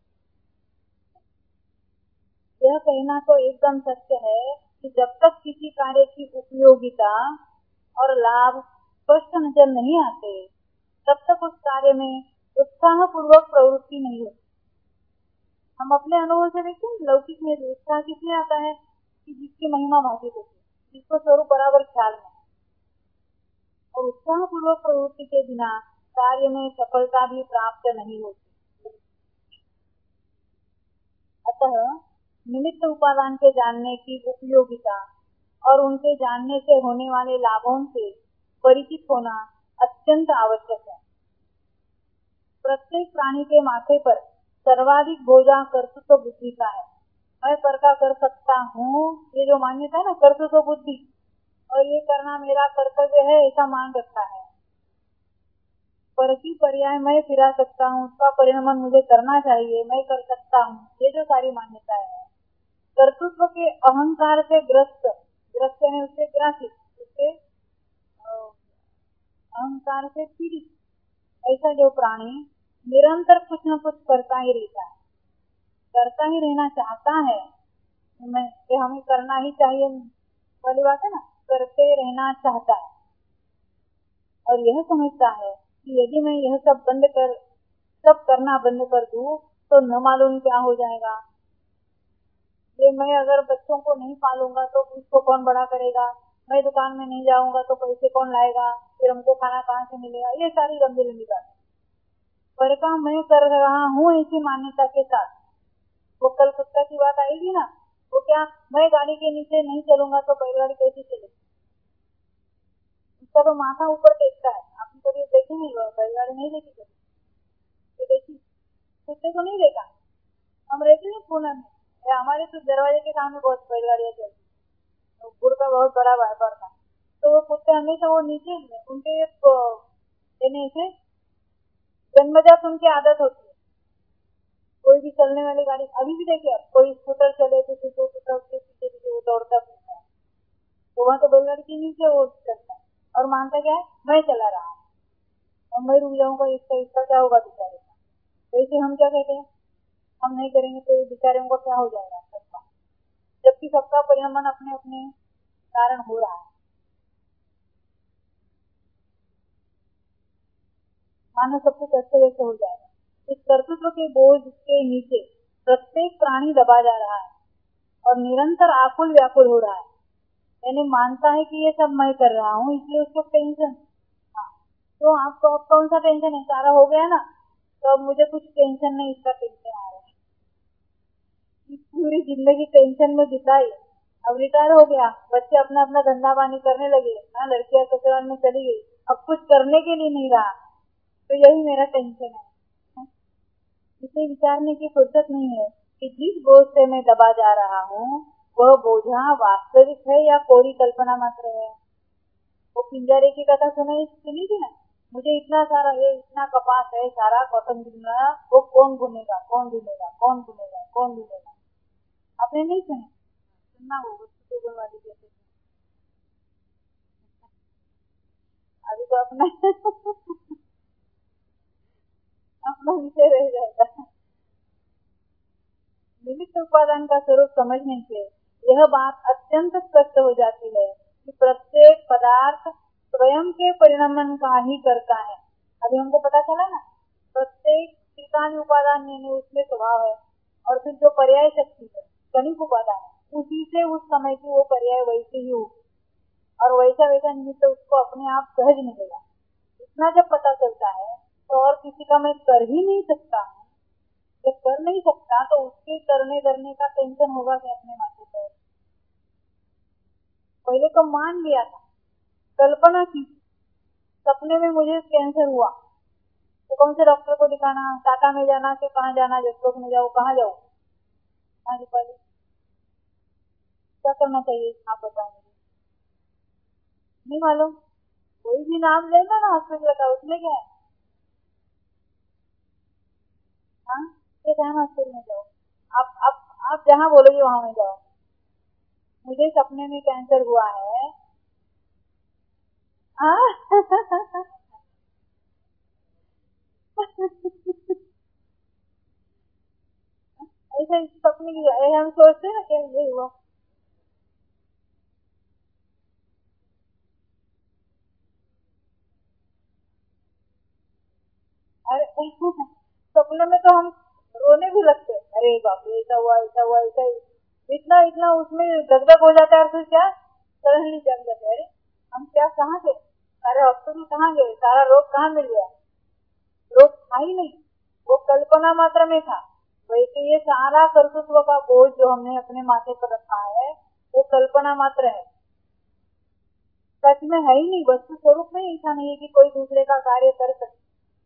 है। यह कहना तो एकदम सत्य है कि जब तक किसी कार्य की उपयोगिता और लाभ स्पष्ट नजर नहीं आते, तब तक उस कार्य में उत्साह पूर्वक प्रवृत्ति नहीं होती। हम अपने अनुभव से देखते हैं, लौकिक में उत्साह किसलिए आता है? कि जिसकी महिमा भाषित होती है, जिसको स्वरूप बराबर ख्याल में, और उत्साह पूर्वक प्रवृत्ति के बिना कार्य में सफलता भी प्राप्त नहीं होती। अतः निमित्त उपादान के जानने की उपयोगिता और उनके जानने से होने वाले लाभों से परिचित होना अत्यंत आवश्यक है। प्रत्येक प्राणी के माथे पर सर्वाधिक बोझा कर्तृत्व बुद्धि का है। मैं कर का कर सकता हूँ, ये जो मान्यता है ना, कर्तृत्व बुद्धि, और ये करना मेरा कर्तव्य है ऐसा मान रखा है। पर की पर्याय मैं फिरा सकता हूँ, उसका परिणाम मुझे करना चाहिए, मैं कर सकता हूँ, ये जो सारी मान्यताएं है, कर्तृत्व के अहंकार से ग्रस्त ग्रस्त है, उससे ग्रासित, उससे अहंकार से पीड़ित ऐसा जो प्राणी निरंतर कुछ न कुछ करता ही रहता है, करता ही रहना चाहता है, मैं कि हमें करना ही चाहिए वाली बात है ना, करते रहना चाहता है, और यह समझता है कि यदि मैं यह सब बंद कर सब करना बंद कर दूं तो न मालूम क्या हो जाएगा। ये मैं अगर बच्चों को नहीं पालूंगा तो इसको कौन बड़ा करेगा, मैं दुकान में नहीं जाऊंगा तो पैसे कौन लाएगा, फिर हमको खाना कहाँ से मिलेगा, ये सारी लंबी लंबी बात। पर काम मैं कर रहा हूँ ऐसी मान्यता के साथ, वो कल कुत्ता की बात आएगी ना, वो क्या मैं गाड़ी के नीचे नहीं चलूंगा तो बैलगाड़ी कैसे चलेगी, उसका तो माथा ऊपर टेकता है। आपने कभी देखी नहीं, बैलगाड़ी नहीं देखी कभी, तो देखी कुत्ते को नहीं देखा। हम रहते हैं पूना में, हमारे तो दरवाजे के सामने बहुत बैलगाड़ियाँ चलती, गुड़ का बहुत बड़ा व्यापार था, तो वो कुत्ते हमेशा वो नीचे उनके देने से जन्मजात उनकी आदत होती है। कोई भी चलने वाली गाड़ी, अभी भी देखिए आप, कोई स्कूटर चले तो कुत्ता कुत्ता उसके पीछे पीछे वो दौड़ता फिरता है, तो वहाँ तो बैलगाड़ी के नीचे वो चलता है और मानता क्या है मैं चला रहा हूँ और मैं रुक जाऊंगा, इसका इसका क्या होगा बेचारे का। वैसे हम क्या कहते हैं, हम नहीं करेंगे तो ये बेचारे को क्या हो जाएगा सबका, जबकि सबका परिणाम अपने अपने कारण हो रहा है। मानो सब कुछ ऐसे वैसे हो जाएगा। इस कर्तृत्व के बोझ के नीचे प्रत्येक प्राणी दबा जा रहा है और निरंतर आकुल व्याकुल हो रहा है, यानी मानता है कि ये सब मैं कर रहा हूँ, इसलिए उसको टेंशन। हाँ, तो आपको अब कौन सा टेंशन है, सारा हो गया ना, तो अब मुझे कुछ टेंशन नहीं, इसका टेंशन आ रहा है। पूरी जिंदगी टेंशन में बिताई, अब रिटायर हो गया, बच्चे अपना अपना धंधा पानी करने लगे, हाँ लड़कियां ससुराल में चली गई, अब कुछ करने के लिए नहीं रहा, तो यही मेरा टेंशन है। इसे विचारने की फुर्सत नहीं है कि जिस बोझ से मैं दबा जा रहा हूँ वह बोझा वास्तविक है या कोरी कल्पना मात्र है। वो पिंजरे की कथा सुनाई सुनी थी ना, मुझे इतना सारा ये इतना कपास है सारा कॉटन बुनना, वो कौन बुनेगा कौन बुनेगा कौन बुनेगा कौन बुनेगा, आपने नहीं सुने, सुनना वो गूगल वाली जैसे अभी तो अपना अपना विषय रह जाएगा। निमित्त उपादान का स्वरूप समझने से यह बात अत्यंत स्पष्ट हो जाती है कि प्रत्येक पदार्थ स्वयं के परिणमन का ही करता है। अभी हमको पता चला ना, प्रत्येक त्रिकाल उपादान यानी उसमें स्वभाव है, और फिर जो पर्याय शक्ति है कणिक उपादान है, उसी से उस समय की वो पर्याय वैसे ही हो और वैसा वैसा निमित्त उसको अपने आप सहज मिलेगा। इतना जब पता चलता है तो और किसी का मैं कर ही नहीं सकता हूँ, जब कर नहीं सकता तो उसके करने करने का टेंशन होगा कि अपने माथे पर। पहले तो मान लिया था, कल्पना की, सपने में मुझे कैंसर हुआ तो कौन से डॉक्टर को दिखाना, टाटा में जाना कि कहाँ जाना, जसलोक में जाओ, कहाँ जाओ, हाँ जी पहले क्या करना चाहिए आप बताओ मुझे, नहीं मालूम, कोई भी नाम लेना ना हॉस्पिटल का, उसमें क्या है, हाँ हॉस्पिटल में जाओ, आप आप आप जहाँ बोलोगे वहां में जाओ। मुझे सपने में कैंसर हुआ है, ऐसे सपने की हम सोचते हैं ना कि ये हुआ, अरे सपने में तो हम रोने भी लगते, अरे बाप रे ऐसा हुआ ऐसा हुआ ऐसा, इतना इतना उसमें दगदग हो जाता है, फिर क्या सडनली जम जाते हैं, अरे हम क्या कहाँ थे, सारे हॉस्पिटल कहाँ गए, सारा रोग कहाँ मिल गया, रोग था ही नहीं, वो कल्पना मात्र में था। वैसे ये सारा कर्तृत्व का बोझ जो हमने अपने माथे पर रखा है वो कल्पना मात्र है, सच में है ही नहीं, वस्तु स्वरूप में ऐसा नहीं है कि कोई दूसरे का कार्य कर सकते।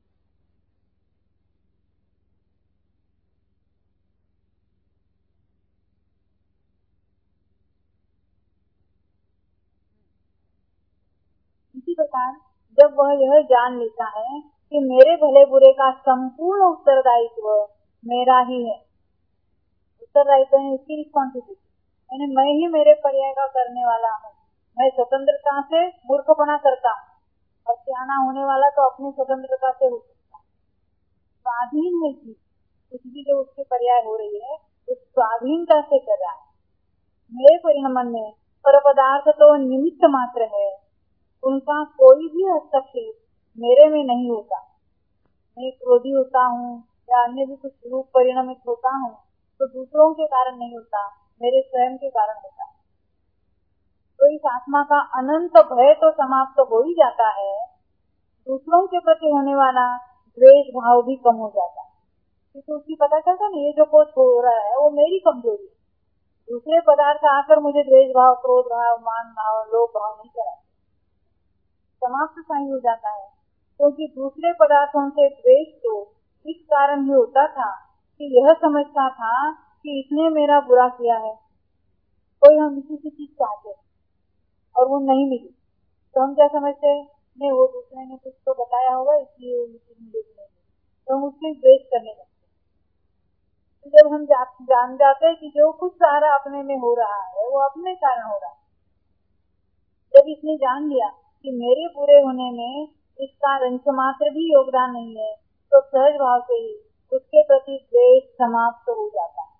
इसी प्रकार जब वह यह जान लेता है कि मेरे भले बुरे का संपूर्ण उत्तरदायित्व मेरा ही है, उत्तरदायित्व है इसकी रिस्पॉन्सिबिलिटी, यानी मैं ही मेरे पर्याय का करने वाला हूँ, मैं स्वतंत्रता से मूर्खपना करता हूँ और सियाना होने वाला तो अपनी स्वतंत्रता से हो सकता है। स्वाधीन है कि कुछ भी जो उसके पर्याय हो रही है उस स्वाधीनता से कर रहा है। मेरे परिणमन में पर पदार्थ तो निमित्त मात्र है, उनका कोई भी हस्तक्षेप मेरे में नहीं होता। मैं क्रोधी होता हूँ या अन्य भी कुछ रूप परिणमित होता हूँ तो दूसरों के कारण नहीं होता, मेरे स्वयं के कारण होता है। तो इस आत्मा का अनंत भय तो समाप्त हो ही जाता है, दूसरों के प्रति होने वाला द्वेष भाव भी कम हो जाता है, क्योंकि उसकी पता चलता नहीं ये जो कुछ हो रहा है वो मेरी कमजोरी है, दूसरे पदार्थ आकर मुझे द्वेष भाव, क्रोध भाव, मान भाव, लोभ भाव नहीं कराते, समाप्त सही हो जाता है। क्योंकि दूसरे पदार्थों से द्वेष तो इस कारण ही होता था कि यह समझता था कि इसने मेरा बुरा किया है, कोई हम किसी से चीज चाहते और वो नहीं मिली तो हम क्या समझते हैं, नहीं वो दूसरे ने कुछ तो बताया होगा इसलिए मिली, तो हम उससे द्वेष करने लगते। तो जब हम जा, जान जाते हैं कि जो कुछ सारा अपने में हो रहा है वो अपने कारण हो रहा है, जब इसने जान लिया कि मेरे पूरे होने में इसका अंश मात्र भी योगदान नहीं है, तो सहज भाव से ही उसके प्रति द्वेष समाप्त हो जाता है।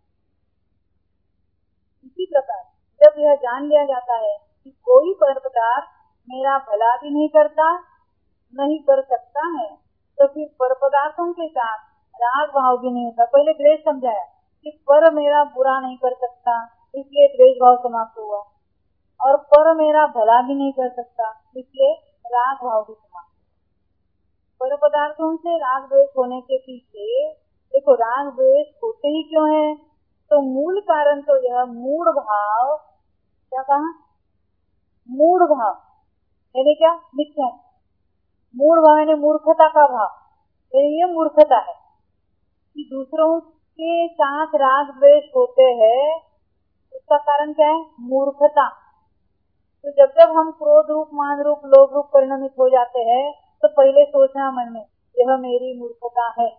इसी प्रकार जब यह जान लिया जाता है कि कोई पदार्थ मेरा भला भी नहीं करता, नहीं कर सकता है, तो फिर पर पदार्थों के साथ राग भाव भी नहीं होता। पहले द्वेष समझाया कि पर मेरा बुरा नहीं कर सकता, इसलिए द्वेष भाव समाप्त हुआ, और पर मेरा भला भी नहीं कर सकता, इसलिए राग भाव भी समाप्त। पर पदार्थों से राग द्वेष होने के पीछे देखो राग द्वेष होते ही क्यों है, तो मूल कारण तो यह मूढ़ भाव, क्या कहा, मूढ़ भाव यानी क्या, मिथ्या, मूढ़ भाव यानी मूर्खता का भाव, ये मूर्खता है कि दूसरों के साथ राग द्वेष होते हैं, उसका कारण क्या है, मूर्खता। तो जब जब हम क्रोध रूप, मान रूप, लोभ रूप परिणमित हो जाते हैं तो पहले सोचना मन में यह मेरी मूर्खता है।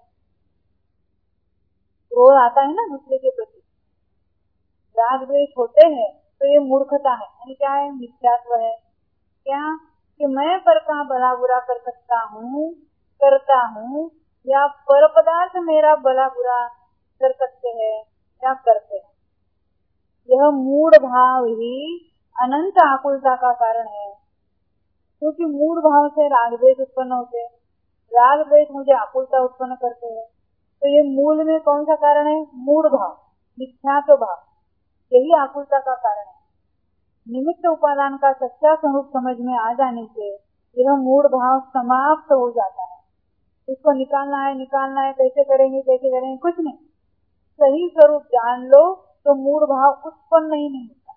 क्रोध आता है ना दूसरे के प्रति, राग द्वेष होते हैं तो ये मूर्खता है, यानी क्या है, मिथ्यात्व है। क्या कि मैं पर का भला बुरा कर सकता हूँ, करता हूँ, या पर पदार्थ मेरा भला बुरा कर सकते हैं या करते हैं। यह मूढ़ भाव ही अनंत आकुलता का कारण है, क्योंकि मूढ़ भाव से राग द्वेष उत्पन्न होते हैं, राग द्वेष मुझे आकुलता उत्पन्न करते हैं। तो ये मूल में कौन सा कारण है, मूढ़ भाव, मिथ्यात्व भाव, यही आकुलता का कारण है। निमित्त उपादान का सच्चा स्वरूप समझ में आ जाने से यह मूढ़ भाव समाप्त हो जाता है। इसको निकालना है निकालना है कैसे करेंगे कैसे करेंगे, कुछ नहीं, सही स्वरूप जान लो तो मूढ़ भाव उत्पन्न ही नहीं होता।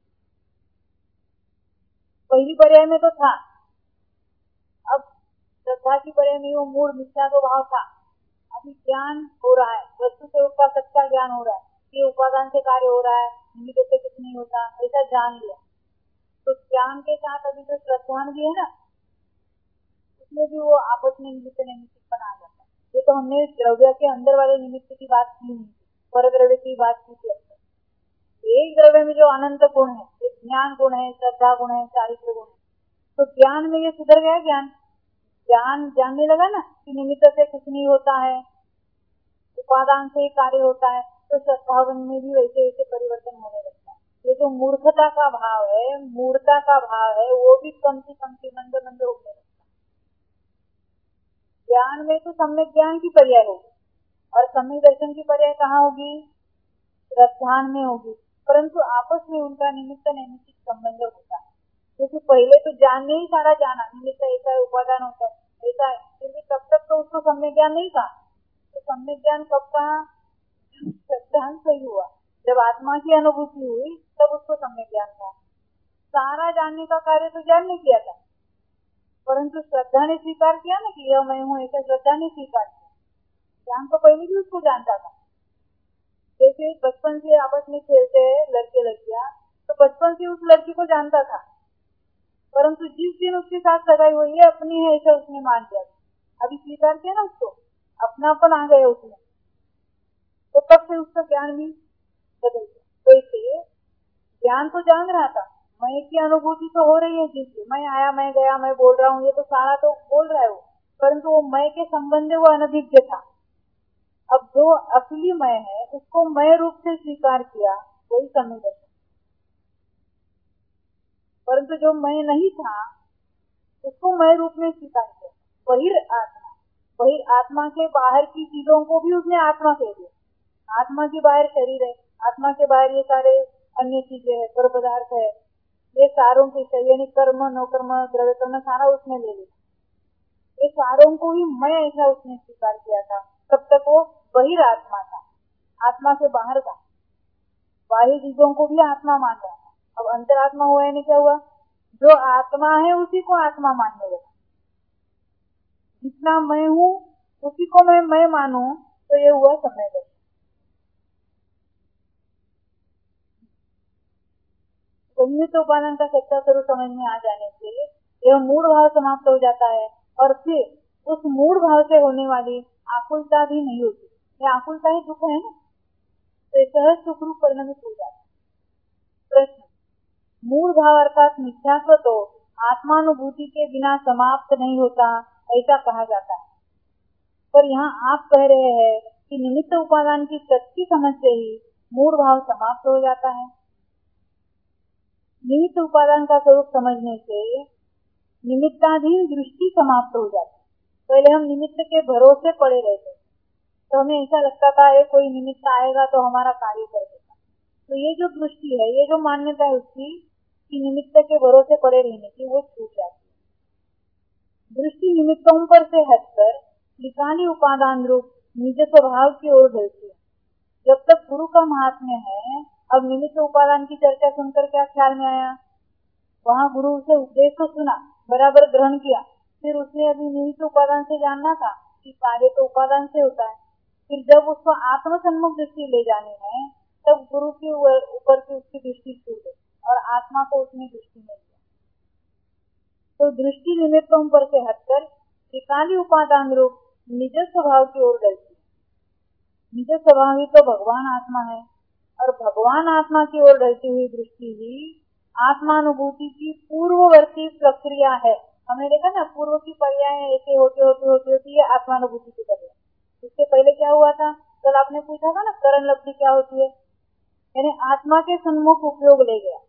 पहली पर्याय में तो था, अब श्रद्धा की पर्याय में वो मूढ़ मिथ्यात्व भाव था, अभी ज्ञान हो रहा है, वस्तु स्वरूप का सच्चा ज्ञान हो रहा है, ये उपादान से कार्य हो रहा है, निमित्त से कुछ नहीं होता, ऐसा जान लिया। तो ज्ञान के साथ अभी जो श्रद्धा भी है ना, उसमें भी वो आपस में निमित्त निमित्त बना जाता है। ये तो हमने द्रव्य के अंदर वाले निमित्त की बात की नहीं, पर द्रव्य की बात की थी। एक द्रव्य में जो अनंत गुण है, एक ज्ञान गुण है, श्रद्धा गुण है, चारित्र गुण है, तो ज्ञान में ये सुधर गया। ज्ञान ज्ञान जानने लगा ना कि निमित्त से कुछ नहीं होता है, उपादान से ही कार्य होता है, तो श्रद्धा में भी वैसे वैसे परिवर्तन होने लगता है। ये जो मूर्खता का भाव है, मूर्खता का भाव है, वो भी कमती कमती मंद मंद होने लगता है। ज्ञान में तो सम्यक ज्ञान की पर्याय होगी और सम्यक दर्शन की पर्याय कहाँ होगी, श्रद्धा में होगी, परंतु आपस में उनका निमित्त नैमित्तिक संबंध होता है। क्योंकि पहले तो जानने ही सारा जाना, निमित्त ऐसा है, उपादान होता है, ऐसा है, फिर भी तब तक तो उसको सम्यक ज्ञान नहीं था। तो सम्यक ज्ञान कब कहा, श्रद्धा सही हुआ, जब आत्मा की अनुभूति हुई तब उसको सम्यक ज्ञान था। सारा जानने का कार्य तो ज्ञान ने किया था, परंतु श्रद्धा ने स्वीकार किया ना कि यह मैं हूँ, ऐसा श्रद्धा ने स्वीकार किया। ज्ञान तो पहले भी उसको जानता था। जैसे बचपन से आपस में खेलते हैं लड़के लड़कियां, तो बचपन से उस लड़की को जानता था, परंतु जिस दिन उसके साथ सगाई हुई है अपनी है ऐसा उसने मान लिया, अभी स्वीकार किया ना उसको, अपनापन आ गया उसमें, तो तब से उसका ज्ञान भी बदल गया। वैसे ज्ञान तो जान रहा था, मैं की अनुभूति तो हो रही है, जिससे मैं आया मैं गया मैं बोल रहा हूँ, ये तो सारा तो बोल रहा है वो, परंतु वो मैं के संबंध वो अनभिज्ञ था। अब जो असली मैं है उसको मैं रूप से स्वीकार किया, वही सम्यक दर्शन। परंतु जो मैं नहीं था उसको मैं रूप में स्वीकार किया, बहिर आत्मा, बहिर आत्मा के बाहर की चीजों को भी उसने आत्मा कह दिया। आत्मा के बाहर शरीर है, आत्मा के बाहर ये सारे अन्य चीजें है, पर पदार्थ है, ये सारों के यानी कर्म, नौकर्म, द्रव्य कर्म सारा उसने ले लिया। ये सारों को ही मैं ऐसा उसने स्वीकार किया था। तब तक वो बहिरात्मा था, आत्मा से बाहर था, बाह्य चीजों को भी आत्मा मान रहा था। अब अंतरात्मा हुआ है, क्या हुआ? जो आत्मा है उसी को आत्मा मानने लगा। जितना मैं हूँ उसी को मैं मैं मानू, तो ये हुआ समय दर्शन। निमित्त उपादान का सच्चा स्वरूप समझ में आ जाने से यह मूढ़ भाव समाप्त हो जाता है, और फिर उस मूढ़ भाव से होने वाली आकुलता भी नहीं होती। ये आकुलता ही दुख है ना, तो सहज सुख रूप परिणमित हो जाता है। प्रश्न, मूढ़ भाव अर्थात मिथ्यात्व तो आत्मानुभूति के बिना समाप्त नहीं होता, ऐसा कहा जाता है। पर यहाँ आप कह रहे हैं कि निमित्त उपादान की सच्ची समझ से ही मूढ़ भाव समाप्त हो जाता है। निमित्त उपादान का स्वरूप समझने से निमित्ताधीन दृष्टि समाप्त हो जाती। पहले हम निमित्त के भरोसे पड़े रहते, तो हमें ऐसा लगता था ये कोई निमित्त आएगा तो हमारा कार्य कर देगा। तो ये जो दृष्टि है, ये जो मान्यता है उसकी कि निमित्त के भरोसे पड़े रहने की, वो छूट जाती है। दृष्टि निमित्तों पर से हटकर त्रिकाली उपादान रूप निज स्वभाव की ओर ढलती है। जब तक गुरु का महात्म्य है, अब निमित्त उपादान की चर्चा सुनकर क्या ख्याल में आया? वहाँ गुरु से उपदेश तो सुना, बराबर ग्रहण किया, फिर उसने अभी निमित्त उपादान से जानना था कि कार्य तो उपादान से होता है। फिर जब उसको आत्म सम्मुख दृष्टि ले जानी है, तब गुरु के ऊपर की उसकी दृष्टि छूट गई और आत्मा को उसने दृष्टि में लिया। तो दृष्टि निमित्तों पर से हटकर त्रिकाली उपादान रूप निज स्वभाव की ओर ढलती है। निज स्वभाव ही तो भगवान आत्मा है, और भगवान आत्मा की ओर ढलती हुई दृष्टि ही आत्मानुभूति की पूर्ववर्ती प्रक्रिया है। हमने देखा ना, पूर्व की पर्याय ऐसे होते होते होते होती है आत्मानुभूति की पर्याय। इससे पहले क्या हुआ था? कल आपने पूछा था ना, करण लब्धि क्या होती है? यानी आत्मा के सन्मुख उपयोग ले गया।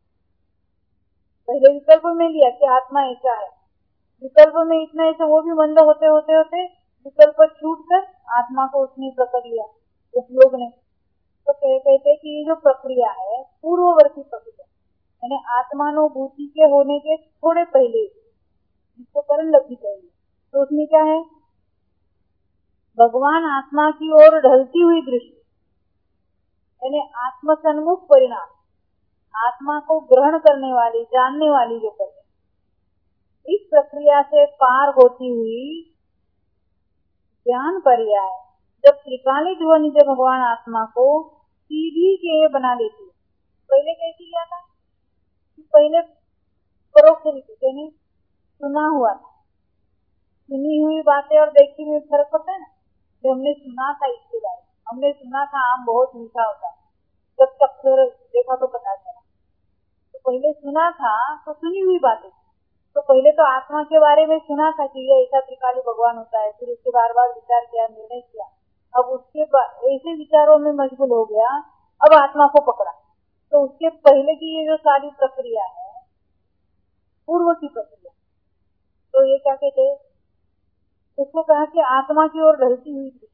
पहले विकल्प में लिया कि आत्मा ऐसा है, विकल्प में इतना ऐसा, वो भी मंद होते होते होते विकल्प छूट कर आत्मा को उसने पकड़ लिया उपयोग ने। तो कहते हैं कि ये जो प्रक्रिया है पूर्ववर्ती प्रक्रिया, यानी आत्मानुभूति के होने के थोड़े पहले, जिसको करण लब्धि कहेंगे, तो उसमें क्या है? भगवान आत्मा की ओर ढलती हुई दृष्टि, यानी आत्म सन्मुख परिणाम, आत्मा को ग्रहण करने वाली, जानने वाली जो प्रक्रिया, इस प्रक्रिया से पार होती हुई ज्ञान पर्याय जब त्रिकाली ध्रुव निज भगवान आत्मा को सीधी के बना देती है। पहले कैसे किया था? पहले परोक्ष रीति यानी सुना हुआ था, सुनी हुई बातें और देखी हुई फर्क होता है ना। जो हमने सुना था इसके बारे में, हमने सुना था आम बहुत मीठा होता है, जब तक फिर देखा तो पता चला। तो पहले सुना था तो सुनी हुई बातें, तो पहले तो आत्मा के बारे में सुना था कि ये ऐसा त्रिकाली भगवान होता है, फिर उसके बार बार विचार किया, निर्णय किया, अब उसके ऐसे विचारों में मशगूल हो गया, अब आत्मा को पकड़ा। तो उसके पहले की ये जो सारी प्रक्रिया है पूर्व की प्रक्रिया, तो ये क्या कहते हैं? उसको कहा कि आत्मा की ओर ढलती हुई थी।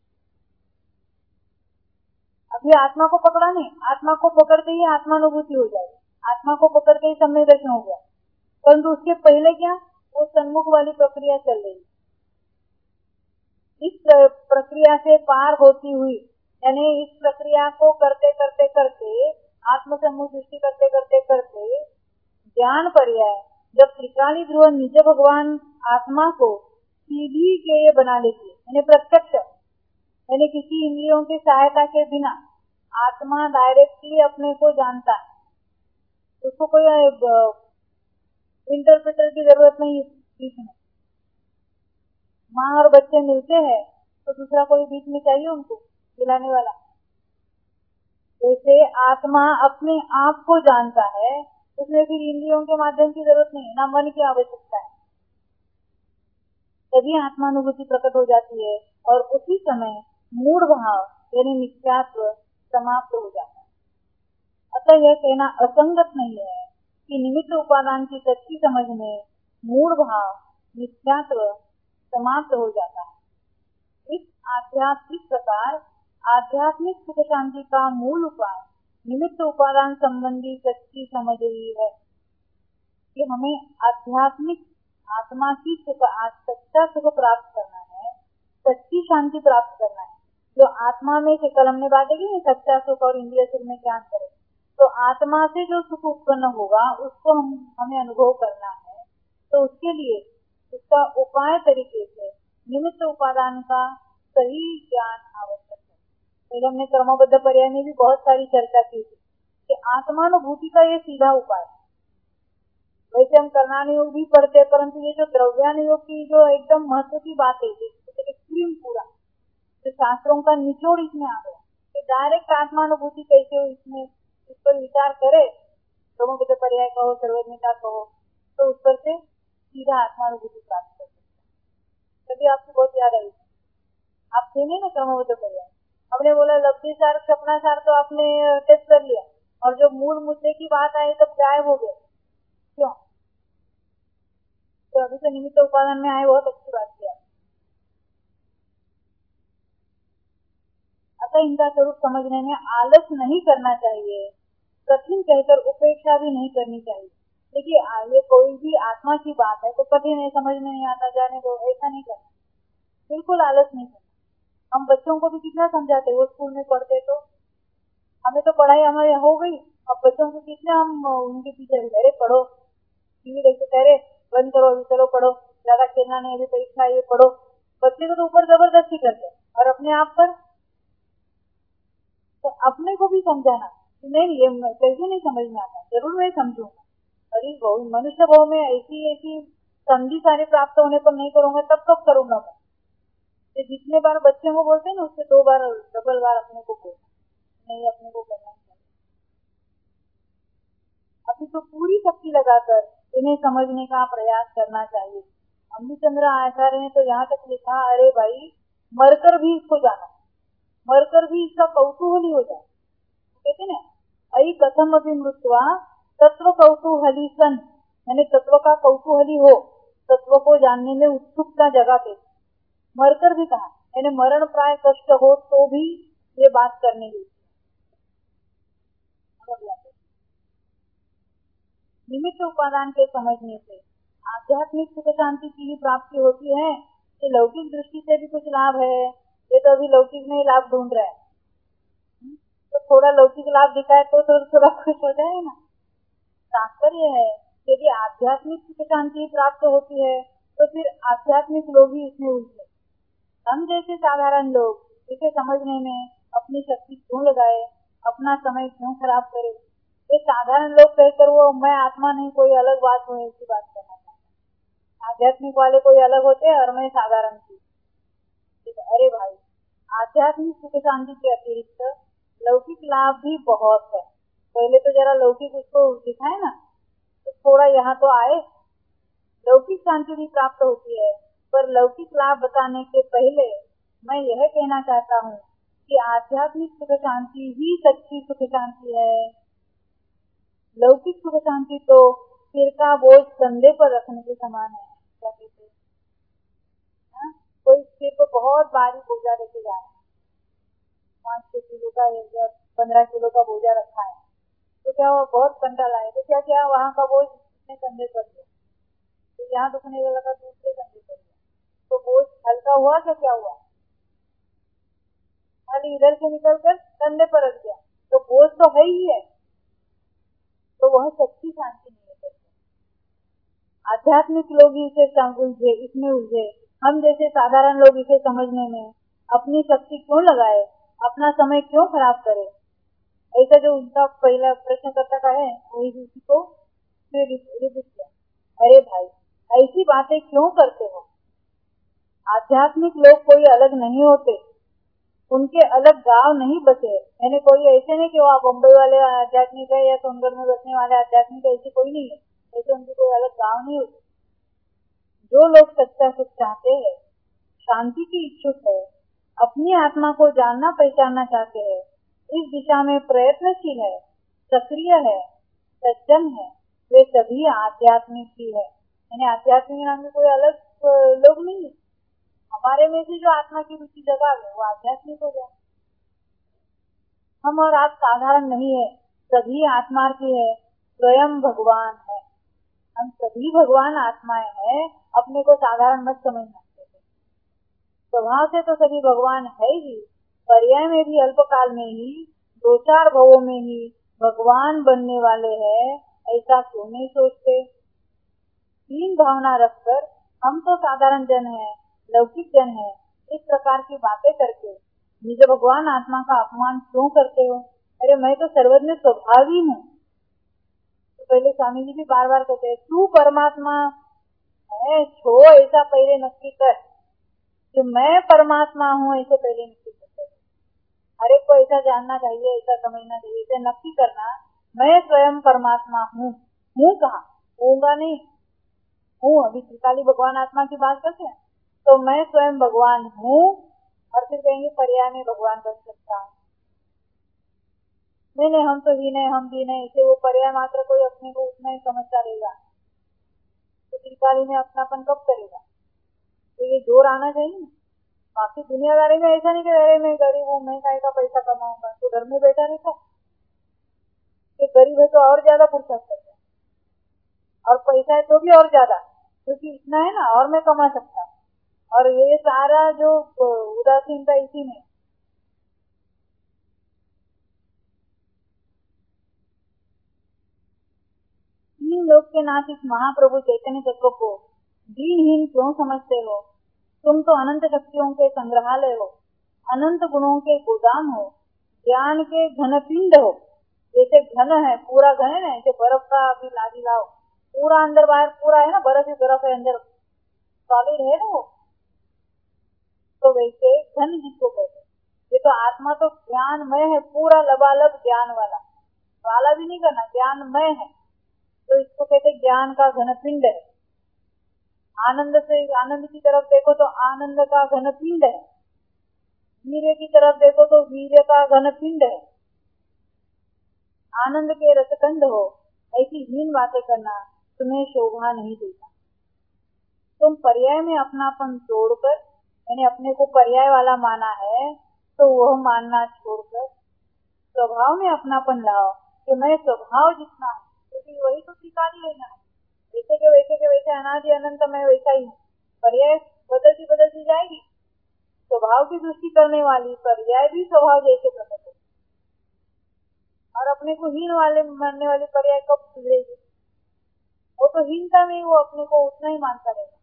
अभी आत्मा को पकड़ा नहीं, आत्मा को पकड़ते ही आत्मानुभूति हो जाएगी, आत्मा को पकड़ते ही सम्यक दर्शन हो गया, परंतु उसके पहले क्या? वो सन्मुख वाली प्रक्रिया चल रही। इस प्रक्रिया से पार होती हुई, यानी इस प्रक्रिया को करते करते करते, आत्म सम्मुख दृष्टि करते करते करते ज्ञान पर्याय जब त्रिकाली ध्रुव निज भगवान आत्मा को सीधी ज्ञेय बना लेती है, यानी प्रत्यक्ष, यानी किसी इंद्रियों की सहायता के बिना आत्मा डायरेक्टली अपने को जानता है, उसको कोई इंटरप्रेटर की जरूरत नहीं है बीच में। माँ और बच्चे मिलते हैं तो दूसरा कोई बीच में चाहिए उनको मिलाने वाला। जैसे आत्मा अपने आप को जानता है, उसमें फिर इंद्रियों के माध्यम की जरूरत नहीं है, ना मन की आवश्यकता है, तभी आत्मानुभूति प्रकट हो जाती है और उसी समय मूढ़ भाव यानी मिथ्यात्व समाप्त हो जाता है। अतः यह कहना असंगत नहीं है कि निमित्त उपादान की सच्ची समझ में मूढ़ भाव मिथ्यात्व समाप्त हो जाता है। इस आध्यात्मिक प्रकार आध्यात्मिक सुख शांति का मूल उपाय निमित्त उपादान संबंधी सच्ची समझ ही है। कि हमें आध्यात्मिक आत्मा की सुख, सच्चा सुख प्राप्त करना है, सच्ची शांति प्राप्त करना है। जो आत्मा में से, कल हमने बात की सच्चा सुख और इंद्रिय सुख में क्या अंतर है, तो आत्मा से जो सुख उत्पन्न होगा उसको हम हमें अनुभव करना है। तो उसके लिए उसका उपाय तरीके से निमित्त उपादान का सही ज्ञान आवश्यक है। पहले हमने क्रमबद्ध पर्याय में भी बहुत सारी चर्चा की थी कि आत्मानुभूति का ये सीधा उपाय है। वैसे हम कर्णानुयोग भी पढ़ते हैं, परंतु ये जो द्रव्यानुयोग की जो एकदम महत्व की बात है, एक्सट्रीम पूरा तो शास्त्रों का निचोड़ इसमें आ गया कि डायरेक्ट आत्मानुभूति कैसे हो, इसमें इस पर विचार करे, क्रमबद्ध पर्याय कहो, सर्वज्ञता कहो, तो उस पर से सीधा आत्मानुभूति प्राप्त कर सकते। कभी आपको बहुत याद आई, आप थे नहीं ना क्रमबद्ध पर्याय, हमने बोला लब्धि सार सपना सार तो आपने टेस्ट कर लिया, और जो मूल मुद्दे की बात आई तब गायब हो गए। क्यों? तो अभी तो निमित्त उपादान में आए, बहुत अच्छी बात किया। अतः इनका स्वरूप समझने में आलस नहीं करना चाहिए, कठिन कहकर उपेक्षा भी नहीं करनी चाहिए। देखिए ये कोई भी आत्मा की बात है तो कठिन है, समझ में नहीं आता, जाने दो, ऐसा नहीं करना, बिल्कुल आलस नहीं करना। हम बच्चों को भी कितना समझाते, वो स्कूल में पढ़ते तो हमें तो पढ़ाई हमारे हो गई, अब बच्चों को कितना हम उनके पीछे, अरे पढ़ो, टीवी देखते, अरे बंद करो अभी, चलो पढ़ो, ज्यादा खेलना नहीं, अभी परीक्षा ये पढ़ो। बच्चे को तो ऊपर जबरदस्ती करते और अपने आप पर, तो अपने को भी समझाना कि नहीं ये कैसे नहीं समझ में आता, जरूर मैं समझूंगा। अरे बहु मनुष्य भाव में ऐसी ऐसी संधि सारे प्राप्त होने पर नहीं करूंगा, तब कब करूंगा मैं? तो जितने बार बच्चे को बोलते हैं ना, उससे दो बार डबल बार अपने को बोलना, नहीं अपने को करना चाहिए। अभी तो पूरी शक्ति लगाकर इन्हें समझने का प्रयास करना चाहिए। अमृतचंद्र आचार्य ने तो यहाँ तक लिखा, अरे भाई मरकर भी इसको जाना, मरकर भी इसका कौतूहली हो जाए। कहते ना, अई कथम अभी मृत्वा तत्व कौतूहली सन, यानी तत्व का कौतूहली हो, तत्व को जानने में उत्सुकता जगाते, मरकर भी कहा, यानी मरण प्राय कष्ट हो तो भी ये बात करने की। निमित्त उपादान के समझने से आध्यात्मिक सुख शांति की ही प्राप्ति होती है कि लौकिक दृष्टि से भी कुछ लाभ है। ये तो अभी लौकिक में ही लाभ ढूंढ रहा है, तो थोड़ा लौकिक लाभ दिखाए तो थोड़ा थोड़ा खुश हो जाए ना। तात्पर्य है यदि आध्यात्मिक सुख शांति प्राप्त होती है तो फिर आध्यात्मिक लोग ही इसमें उलझे। हम जैसे साधारण लोग इसे समझने में अपनी शक्ति क्यों लगाए, अपना समय क्यों खराब करे? ये साधारण लोग कहकर वो मैं आत्मा नहीं कोई अलग बात हो, ऐसी बात करना चाहता। आध्यात्मिक वाले कोई अलग होते हैं और मैं साधारण थी। अरे भाई, आध्यात्मिक सुख शांति के अतिरिक्त लौकिक लाभ भी बहुत है। पहले तो जरा लौकिक उसको दिखाए ना, तो थोड़ा यहाँ तो आए। लौकिक शांति भी प्राप्त होती है, पर लौकिक लाभ बताने के पहले मैं यह कहना चाहता हूँ कि आध्यात्मिक सुख शांति ही सच्ची सुख शांति है। लौकिक सुख शांति तो सिर का बोझ कंधे पर रखने के समान है। क्या कहते हैं, कोई सिर को बहुत भारी बोझा लेके जा रहा है, पाँच छह किलो का या पंद्रह किलो का बोझा रखा है, तो क्या वो बहुत कंटाला है, तो क्या क्या वहाँ का बोझ अपने कंधे पर लिया, तो यहाँ दुखने लगा दूसरे कंधे पर लिया, तो बोझ हल्का हुआ क्या क्या हुआ, खाली इधर से निकल कर कंधे पर रख गया, तो बोझ तो है ही है। तो वह सच्ची शांति नहीं है। आध्यात्मिक लोग ही इसे उलझे, इसमें उलझे। हम जैसे साधारण लोग इसे समझने में अपनी शक्ति क्यों लगाए, अपना समय क्यों खराब करे? ऐसा जो उनका पहला प्रश्नकर्ता का है वही उसी को रिपीट किया। अरे भाई, ऐसी बातें क्यों करते हो? आध्यात्मिक लोग कोई अलग नहीं होते, उनके अलग गांव नहीं बसे। यानी कोई ऐसे नहीं कि वो बम्बई वाले आध्यात्मिक है या सोनगढ़ में बसने वाले आध्यात्मिक है, ऐसे कोई नहीं है। ऐसे उनके कोई अलग गांव नहीं होते। जो लोग सच्चा सुख चाहते हैं, शांति की इच्छुक है, अपनी आत्मा को जानना पहचानना चाहते हैं, इस दिशा में प्रयत्नशील है, सक्रिय है, सज्जन है, वे सभी आध्यात्मिक ही है। यानी आध्यात्मिक नाम में कोई अलग लोग नहीं है। हमारे में से जो आत्मा की रुचि जगा है वो आध्यात्मिक हो जाए। हम और आप साधारण नहीं है, सभी आत्मार्थी है, स्वयं भगवान है। हम सभी भगवान आत्माएं हैं, अपने को साधारण मत समझना। स्वभाव से तो सभी भगवान है ही, पर्याय में भी अल्पकाल में ही, दो चार भवों में ही भगवान बनने वाले हैं, ऐसा क्यों नहीं सोचते? तीन भावना रखकर हम तो साधारण जन हैं, लौकिक जन हैं, इस प्रकार की बातें करके निज भगवान आत्मा का अपमान क्यों करते हो? अरे मैं तो सर्वज्ञ स्वभावी हूँ। तो पहले स्वामी जी भी बार बार कहते हैं, तू परमात्मा है, छो ऐसा पहले नक्की कर कि मैं परमात्मा हूँ, ऐसे पहले नक्की कर। हर एक को ऐसा जानना चाहिए, ऐसा समझना चाहिए, ऐसे नक्की करना मैं स्वयं परमात्मा हूँ। हूँ कहा, होगा नहीं हूँ। अभी त्रिकाली भगवान आत्मा की बात करते हैं, तो मैं स्वयं भगवान हूँ, और फिर कहेंगे पर्याय में भगवान बन सकता हूँ। नहीं नहीं हम तो ही नहीं, हम भी नहीं, इसे वो पर्याय मात्र कोई अपने को उतना ही समझता रहेगा, तो त्रिकाली में अपनापन कब करेगा? तो ये जोर आना चाहिए ना। बाकी दुनियादारी में ऐसा नहीं कि अरे मैं गरीब हूँ, मैं काय का पैसा कमाऊंगा, तो घर में बैठा रहता कि गरीब है तो और ज्यादा पुरुषार्थ करता है, और पैसा है तो भी और ज्यादा, क्योंकि इतना है ना और मैं कमा सकता। और ये सारा जो उदासीनता इसी में। तीन लोग के नाथ इस महाप्रभु चैतन्य तत्व को दीनहीन क्यों समझते हो? तुम तो अनंत शक्तियों के संग्रहालय हो, अनंत गुणों के गोदाम हो, ज्ञान के घन पिंड हो। जैसे घन है, पूरा घन है ना, जैसे बर्फ का अभी लादी लाओ, पूरा अंदर बाहर पूरा है ना, बर्फ ही बर्फ है, अंदर सॉलिड है ना वो, तो वैसे घन जिसको कहते हैं। ये तो आत्मा तो ज्ञानमय है, पूरा लबालब ज्ञान वाला, वाला भी नहीं करना, ज्ञानमय है, तो इसको कहते ज्ञान का घन पिंड है। आनंद से आनंद की तरफ देखो तो आनंद का घन पिंड है, वीर्य की तरफ देखो तो वीर्य का घन पिंड है। आनंद के रसकंद हो, ऐसी हीन बातें करना तुम्हें शोभा नहीं देता। तुम पर्याय में अपनापन तोड़कर, मैंने अपने को पर्याय वाला माना है, तो वह मानना छोड़कर स्वभाव में अपनापन लाओ कि मैं स्वभाव जितना हूँ, क्योंकि वही तो त्रिकाली लेना है। वैसे के वैसे के वैसे अनादि अनंत मैं वैसा ही हूँ। पर्याय बदलती बदलती जाएगी, स्वभाव की दृष्टि करने वाली पर्याय भी स्वभाव जैसे प्रकट हो, और अपने को हीन वाले मानने वाली पर्याय कब सुधरेगी? वो तो हीनता में वो अपने को उतना ही मानता रहेगा,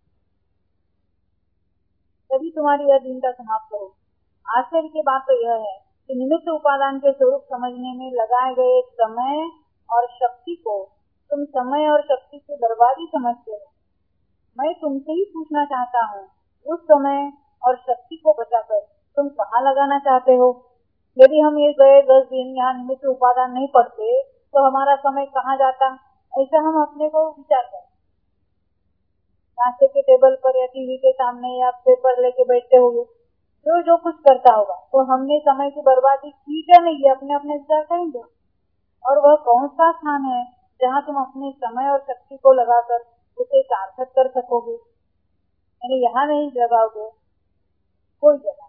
तभी तुम्हारी यह दीनता समाप्त होगी। आश्चर्य की बात तो यह है कि निमित्त उपादान के स्वरूप समझने में लगाए गए समय और शक्ति को तुम समय और शक्ति की बर्बादी समझते हो। मैं तुमसे ही पूछना चाहता हूँ, उस समय और शक्ति को बचाकर तुम कहाँ लगाना चाहते हो? यदि हम ये गए दस दिन यहाँ निमित्त उपादान नहीं पढ़ते तो हमारा समय कहाँ जाता? ऐसा हम अपने को विचार करें। नाश्ते के टेबल पर या टीवी के सामने या पेपर लेके बैठते होंगे, जो जो कुछ करता होगा, तो हमने समय की बर्बादी की क्या नहीं, ये अपने अपने विचार करेंगे। और वह कौन सा स्थान है जहाँ तुम अपने समय और शक्ति को लगाकर उसे सार्थक कर सकोगे? यानी यहाँ नहीं लगाओगे, कोई जगह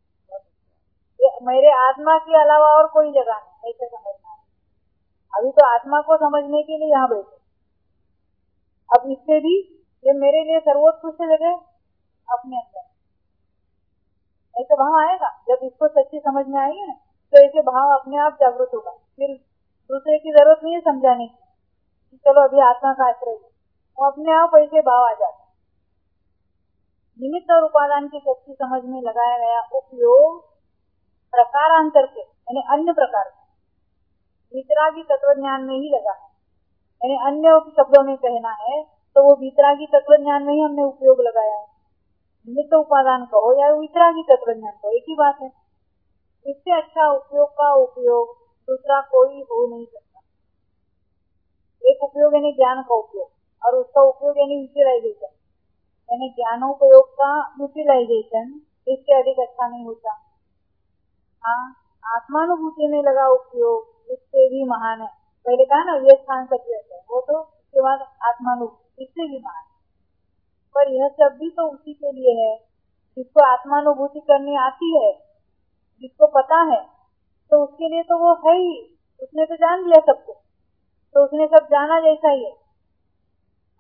मेरे आत्मा के अलावा और कोई जगह नहीं, ऐसे समझना है। अभी तो आत्मा को समझने के लिए यहाँ बैठे, अब इससे भी ये मेरे लिए सर्वोत्कृष्ट जगह अपने अंदर, ऐसे भाव आएगा। जब इसको सच्ची समझ में आएगी ना, तो ऐसे भाव अपने आप जागृत होगा। फिर दूसरे की जरूरत नहीं है समझाने की, चलो अभी आत्मा का आश्रय है, वो अपने आप ऐसे भाव आ जाते। निमित्त और उपादान की सच्ची समझ में लगाया गया उपयोग प्रकारांतर से, यानी अन्य प्रकार से वितरागी तत्व ज्ञान में ही लगा है। यानी अन्य शब्दों में कहना है तो वो वितरागी तत्व ज्ञान में ही हमने उपयोग लगाया है। निमित्त उपादान कहो या वितरागी तत्व ज्ञान कहो, एक ही बात है। इससे अच्छा उपयोग का उपयोग दूसरा कोई हो नहीं सकता। एक उपयोग यानी ज्ञान का उपयोग, और उसका उपयोग यानी यूटिलाइजेशन, यानी ज्ञानोपयोग का यूटिलाइजेशन, इससे अधिक अच्छा नहीं होता। हाँ, आत्मानुभूति में लगा उपयोग इससे भी महान है। पहले कहा ना ये स्थान सत्य है, वो तो उसके बाद आत्मानुभूति इससे भी महान है। पर यह सब भी तो उसी के लिए है जिसको आत्मानुभूति करनी आती है, जिसको पता है, तो उसके लिए तो वो है ही। उसने तो जान लिया सब कुछ, तो उसने सब जाना जैसा ही है।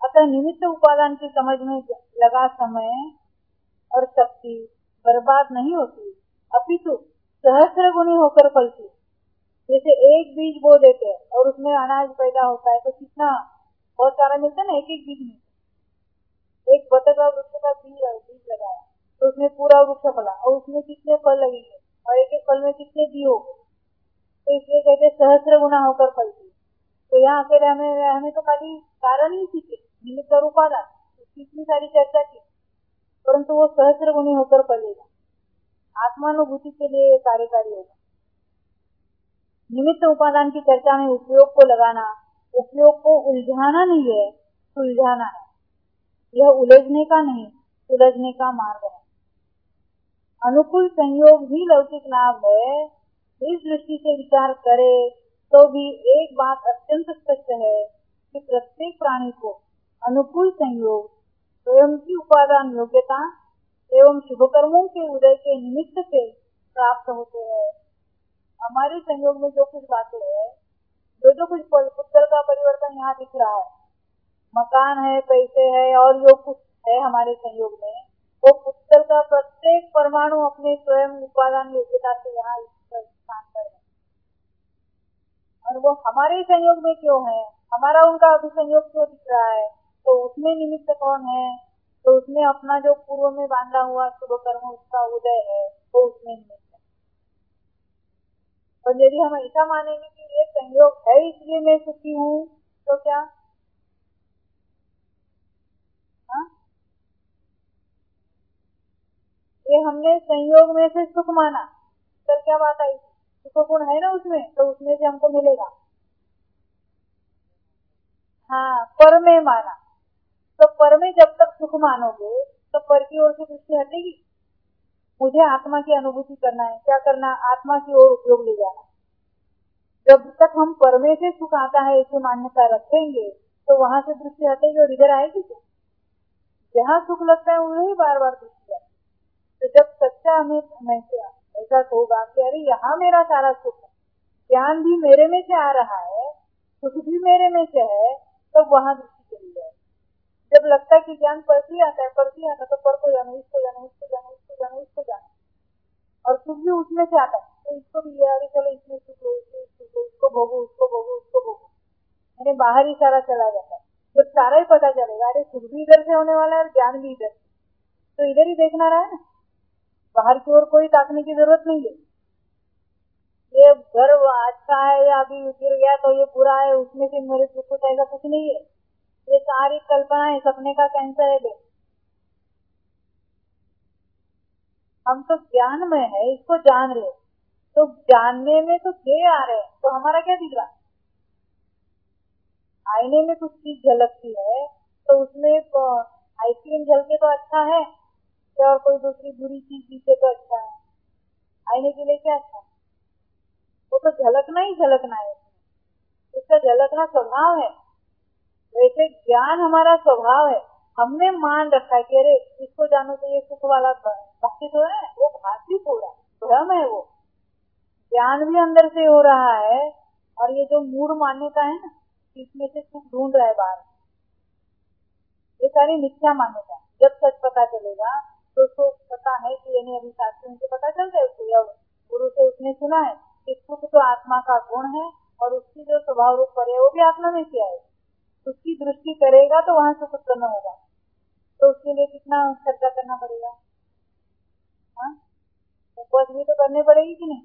अतः निमित्त उपादान की समझ में लगा समय और शक्ति बर्बाद नहीं होती, अपितु सहस्र गुणी होकर फलती। जैसे एक बीज बो देते हैं और उसमें अनाज पैदा होता है तो कितना बहुत सारा मिलता है ना, एक एक बीज में। एक बतख का वृक्ष का बीज बीज लगाया तो उसमें पूरा वृक्ष फला और उसमें कितने फल लगेंगे और एक एक फल में कितने बी हो, तो इसलिए कहते सहस्र गुना होकर फलती। तो यहाँ अकेले हमें हमें तो खाली कारण ही सीखे, निमित्त और उपादान, कितनी सारी चर्चा की, परंतु वो सहस्र गुणी होकर फलेगा, आत्मानुभूति के लिए कार्यकारी होगा। निमित्त उपादान की चर्चा में उपयोग को लगाना, उपयोग को उलझाना नहीं है, सुलझाना है। यह उलझने का नहीं, सुलझने का मार्ग है। अनुकूल संयोग ही लौकिक लाभ है। इस दृष्टि से विचार करे तो भी एक बात अत्यंत स्पष्ट है कि प्रत्येक प्राणी को अनुकूल संयोग, स्वयं की उपादान योग्यता एवं शुभ कर्मों के उदय के निमित्त से प्राप्त होते हैं। हमारे संयोग में जो कुछ बातें हैं, जो जो कुछ पुत्र का परिवर्तन यहाँ दिख रहा है, मकान है, पैसे है और जो कुछ है हमारे संयोग में, वो पुत्र का प्रत्येक परमाणु अपने स्वयं उपादान योग्यता से यहाँ स्थान पर है। और वो हमारे संयोग में क्यों है, हमारा उनका अभिसंयोग क्यों दिख रहा है, तो उसमें निमित्त कौन है, तो उसमें अपना जो पूर्व में बांधा हुआ शुभ कर्म उसका उदय है, वो उसमें निमित्त है। और यदि हम ऐसा मानेंगे कि ये संयोग है इसलिए मैं सुखी हूँ, तो क्या हा? ये हमने संयोग में से सुख माना, तो क्या बात आई, सुख गुण है ना उसमें, तो उसमें से हमको मिलेगा। हाँ, पर में माना, तो पर में जब तक सुख मानोगे तो पर की ओर से दृष्टि हटेगी। मुझे आत्मा की अनुभूति करना है, क्या करना, आत्मा की ओर उपयोग ले जाना। जब तक हम पर में से सुख आता है ऐसी मान्यता रखेंगे तो वहां से दृष्टि हटेगी और इधर आएगी क्या, जहाँ सुख लगता है वही बार बार दृष्टि आएगी। तो जब सच्चा हमें ऐसा होगा कि अरे यहाँ मेरा सारा सुख है, ज्ञान भी मेरे में से आ रहा है, सुख भी मेरे में से है, तब तो वहां दृष्टि चली जाए। जब लगता है कि ज्ञान पर से आता है, पर से आता तो पर को जानो, इसको जानो, इसको जानो, इसको जानो, इसको जानो, और सुख भी उसमें से आता है, तो इसको भी ले, अरे चलो इसमें सुख हो, इसको भोगो, उसको भोगो, उसको भोगो, मैंने बाहर ही सारा चला जाता है। जब सारा ही पता चलेगा अरे सुख भी इधर से होने वाला है और ज्ञान भी इधर से, तो इधर ही देखना रहा है ना, बाहर की ओर कोई ताकने की जरूरत नहीं है। ये घर अच्छा है या अभी गिर गया तो ये बुरा है, उसमें से मेरे सुख को ऐसा कुछ नहीं है, ये सारी कल्पना है, सपने का कैंसर है। बे हम तो ज्ञान में है, इसको जान रहे, तो जानने में तो दे आ रहे, तो हमारा क्या दिख रहा, आईने में कुछ चीज झलकती है तो उसमें आइसक्रीम झलके तो अच्छा है, और कोई दूसरी बुरी चीज दिखे तो अच्छा है, आईने के लिए क्या अच्छा है, वो तो झलकना ही झलकना है, उसका झलकना स्वभाव है। वैसे ज्ञान हमारा स्वभाव है, हमने मान रखा है कि अरे इसको जानो तो ये सुख वाला भाषित हो रहा है, वो भाषित हो रहा है, भ्रम है, वो ज्ञान भी अंदर से हो रहा है। और ये जो मूढ़ मान्यता है ना, इसमें से सुख ढूंढ रहा है बाहर, ये सारी मिथ्या मान्यता है। जब सच पता चलेगा तो उसको पता है कि यानी अभी शास्त्रों से पता चलता है उसको, या गुरु से उसने सुना है कि सुख तो आत्मा का गुण है और उसकी जो स्वभाव रूप पर है वो भी आत्मा में से आए, उसकी दृष्टि करेगा तो वहां से उत्पन्न होगा, तो उसके लिए कितना खर्चा करना पड़ेगा, उपज भी तो करनी पड़ेगी कि नहीं।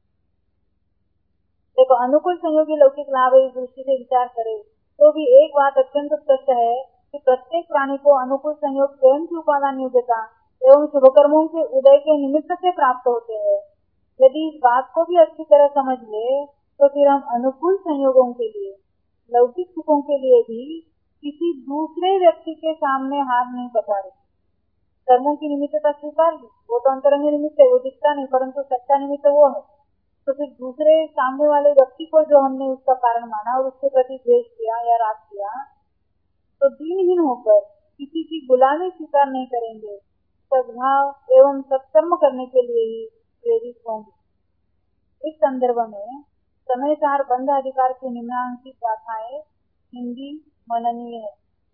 देखो, अनुकूल संयोगी लौकिक लाभ इस दृष्टि से विचार करे तो भी एक बात अत्यंत स्पष्ट है कि प्रत्येक प्राणी को अनुकूल संयोग स्वयं की उपादान योग्यता एवं शुभ कर्मों के उदय के निमित्त से प्राप्त होते हैं। यदि इस बात को भी अच्छी तरह समझ ले तो फिर हम अनुकूल संयोगों के लिए, लौकिक सुखों के लिए भी किसी दूसरे व्यक्ति के सामने हाथ नहीं पसारे। कर्मों की निमित्तता स्वीकार ली, वो तो अंतरंग निमित्त है, वो दिखता नहीं, परंतु सच्चा निमित्त वो है। तो फिर दूसरे सामने वाले व्यक्ति को जो हमने उसका कारण माना और उसके प्रति द्वेष किया या राग किया, तो दीनहीन होकर किसी की गुलामी स्वीकार नहीं करेंगे, सद्भाव एवं सत्कर्म करने के लिए ही प्रेरित होंगे। इस संदर्भ में समय सार बंध अधिकार की निम्नांकित गाथाएं हिंदी मननीय है,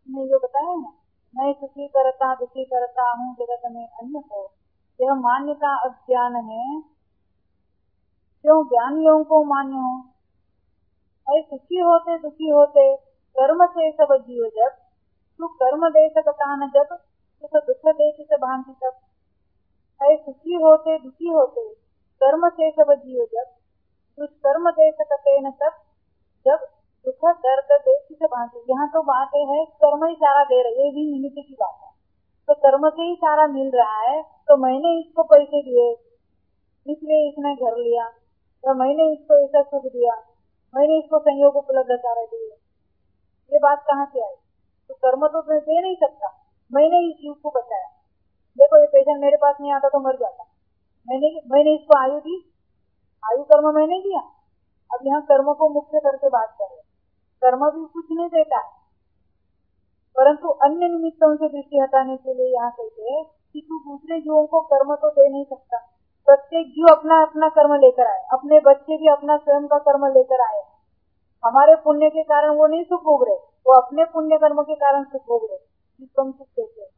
में जो बताया है, मैं सुखी करता दुखी करता हूँ जगत में अन्य को, यह मान्यता अज्ञान है। क्यों ज्ञान लोगों को मान्य हो? अरे सुखी होते दुखी होते कर्म से सब जीव जब, तू कर्म दे सकता न जब, तो दुख दे किस भांति तब। अरे सुखी होते दुखी होते कर्म से सब जीव जब, दुष्कर्म दे सकते न तब, जब दुख दर्द दे किस भांति। यहाँ तो बात है कर्म ही सारा दे रही है, ये भी निमित्त की बात है। तो कर्म से ही सारा मिल रहा है, तो मैंने इसको पैसे दिए इसलिए इसने घर लिया, तो मैंने इसको ऐसा सुख दिया, मैंने इसको संयोग उपलब्ध सारा दिए, ये बात कहाँ से आई? तो कर्म तो दे नहीं सकता, मैंने इस जीव को बचाया। देखो ये पेशेंट मेरे पास नहीं आता तो मर जाता, मैंने मैंने इसको आयु दी, आयु कर्म मैंने दिया। अब यहाँ कर्म को मुख्य करके बात कर रहे, कर्म भी कुछ नहीं देता है, परंतु अन्य निमित्तों से दृष्टि हटाने के लिए यहाँ कहते हैं कि तू दूसरे जीवों को कर्म तो दे नहीं सकता। प्रत्येक जीव अपना अपना कर्म लेकर आए, अपने बच्चे भी अपना स्वयं का कर्म लेकर आए। हमारे पुण्य के कारण वो नहीं सुख भोग रहे, वो अपने पुण्य कर्म के कारण सुख भोग रहे, जिसको हम सुख देते हैं।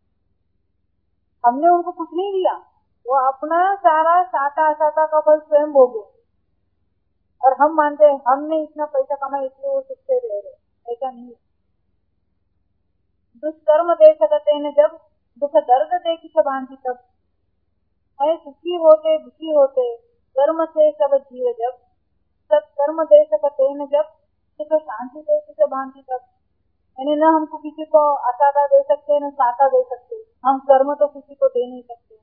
हमने उनको कुछ नहीं दिया, वो अपना सारा साता असाता का फल स्वयं भोगे, और हम मानते हैं हमने इतना पैसा कमाया इसलिए वो सुख से रह रहे, ऐसा नहीं। दुष्कर्म दे सकते हैं जब, दुख दर्द दे किस भांति तब। है सुखी होते दुखी होते कर्म से सब जीव जब, सब कर्म दे सकते हैं जब, तो शांति दे किस भांति तब। यानी न हमको किसी को असाता दे सकते न साता दे सकते, हम कर्म तो किसी को दे नहीं सकते।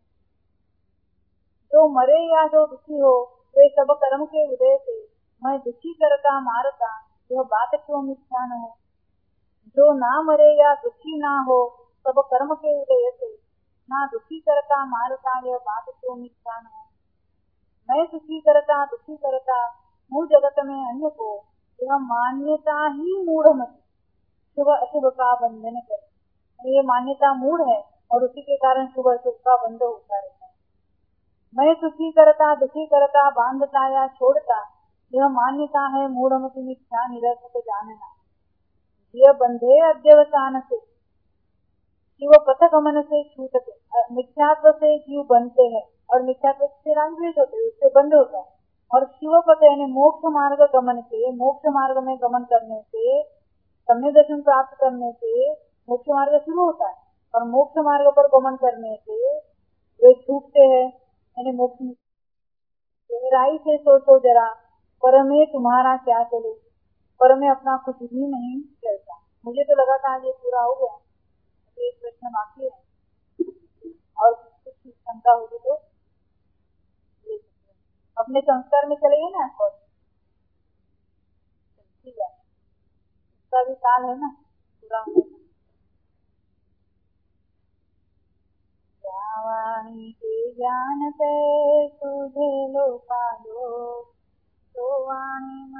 जो मरे या जो दुखी हो वे सब कर्म के उदय से, मैं दुखी करता मारता यह बात क्यों मिथ्या न हो। जो ना मरे या दुखी ना हो सब कर्म के उदय से, ना दुखी करता मारता यह बात क्यों मिथ्या न हो। मैं सुखी करता दुखी करता हूँ जगत में अन्य को, यह मान्यता ही मूढ़ मति शुभ अशुभ का बंधन कर। ये मान्यता मूढ़ है और उसी के कारण शुभ अशुभ का बंध होता रहता है। मैं सुखी करता दुखी करता बांधता या छोड़ता, यह मान्यता है मूढ़ मति मिथ्या निरर्थक जानना। यह बंधे अध्यवसान से जीव पथ गमन से छूटते, मिथ्यात्व से जीव बनते हैं और मिथ्यात्व से रागद्वेष होते हैं, उससे बंध होता है। और शिव पथ यानी मोक्ष मार्ग गमन से, मोक्ष मार्ग में गमन करने से, सम्यक दर्शन प्राप्त करने से मोक्ष मार्ग शुरू होता है, और मोक्ष मार्ग पर गमन करने से वे छूटते हैं यानी मोक्ष। गहराई से सोचो जरा, पर में तुम्हारा क्या चले, पर में अपना कुछ भी नहीं चलता। मुझे तो लगा था ये पूरा हो गया, एक प्रश्न बाकी है और कुछ शंका होगी तो ले सकते हैं। अपने संस्कार में चलेंगे ना, और ठीक है उसका भी काल है ना पूरा। वाणी के ज्ञान से तुझे लो पालो, तो वाणी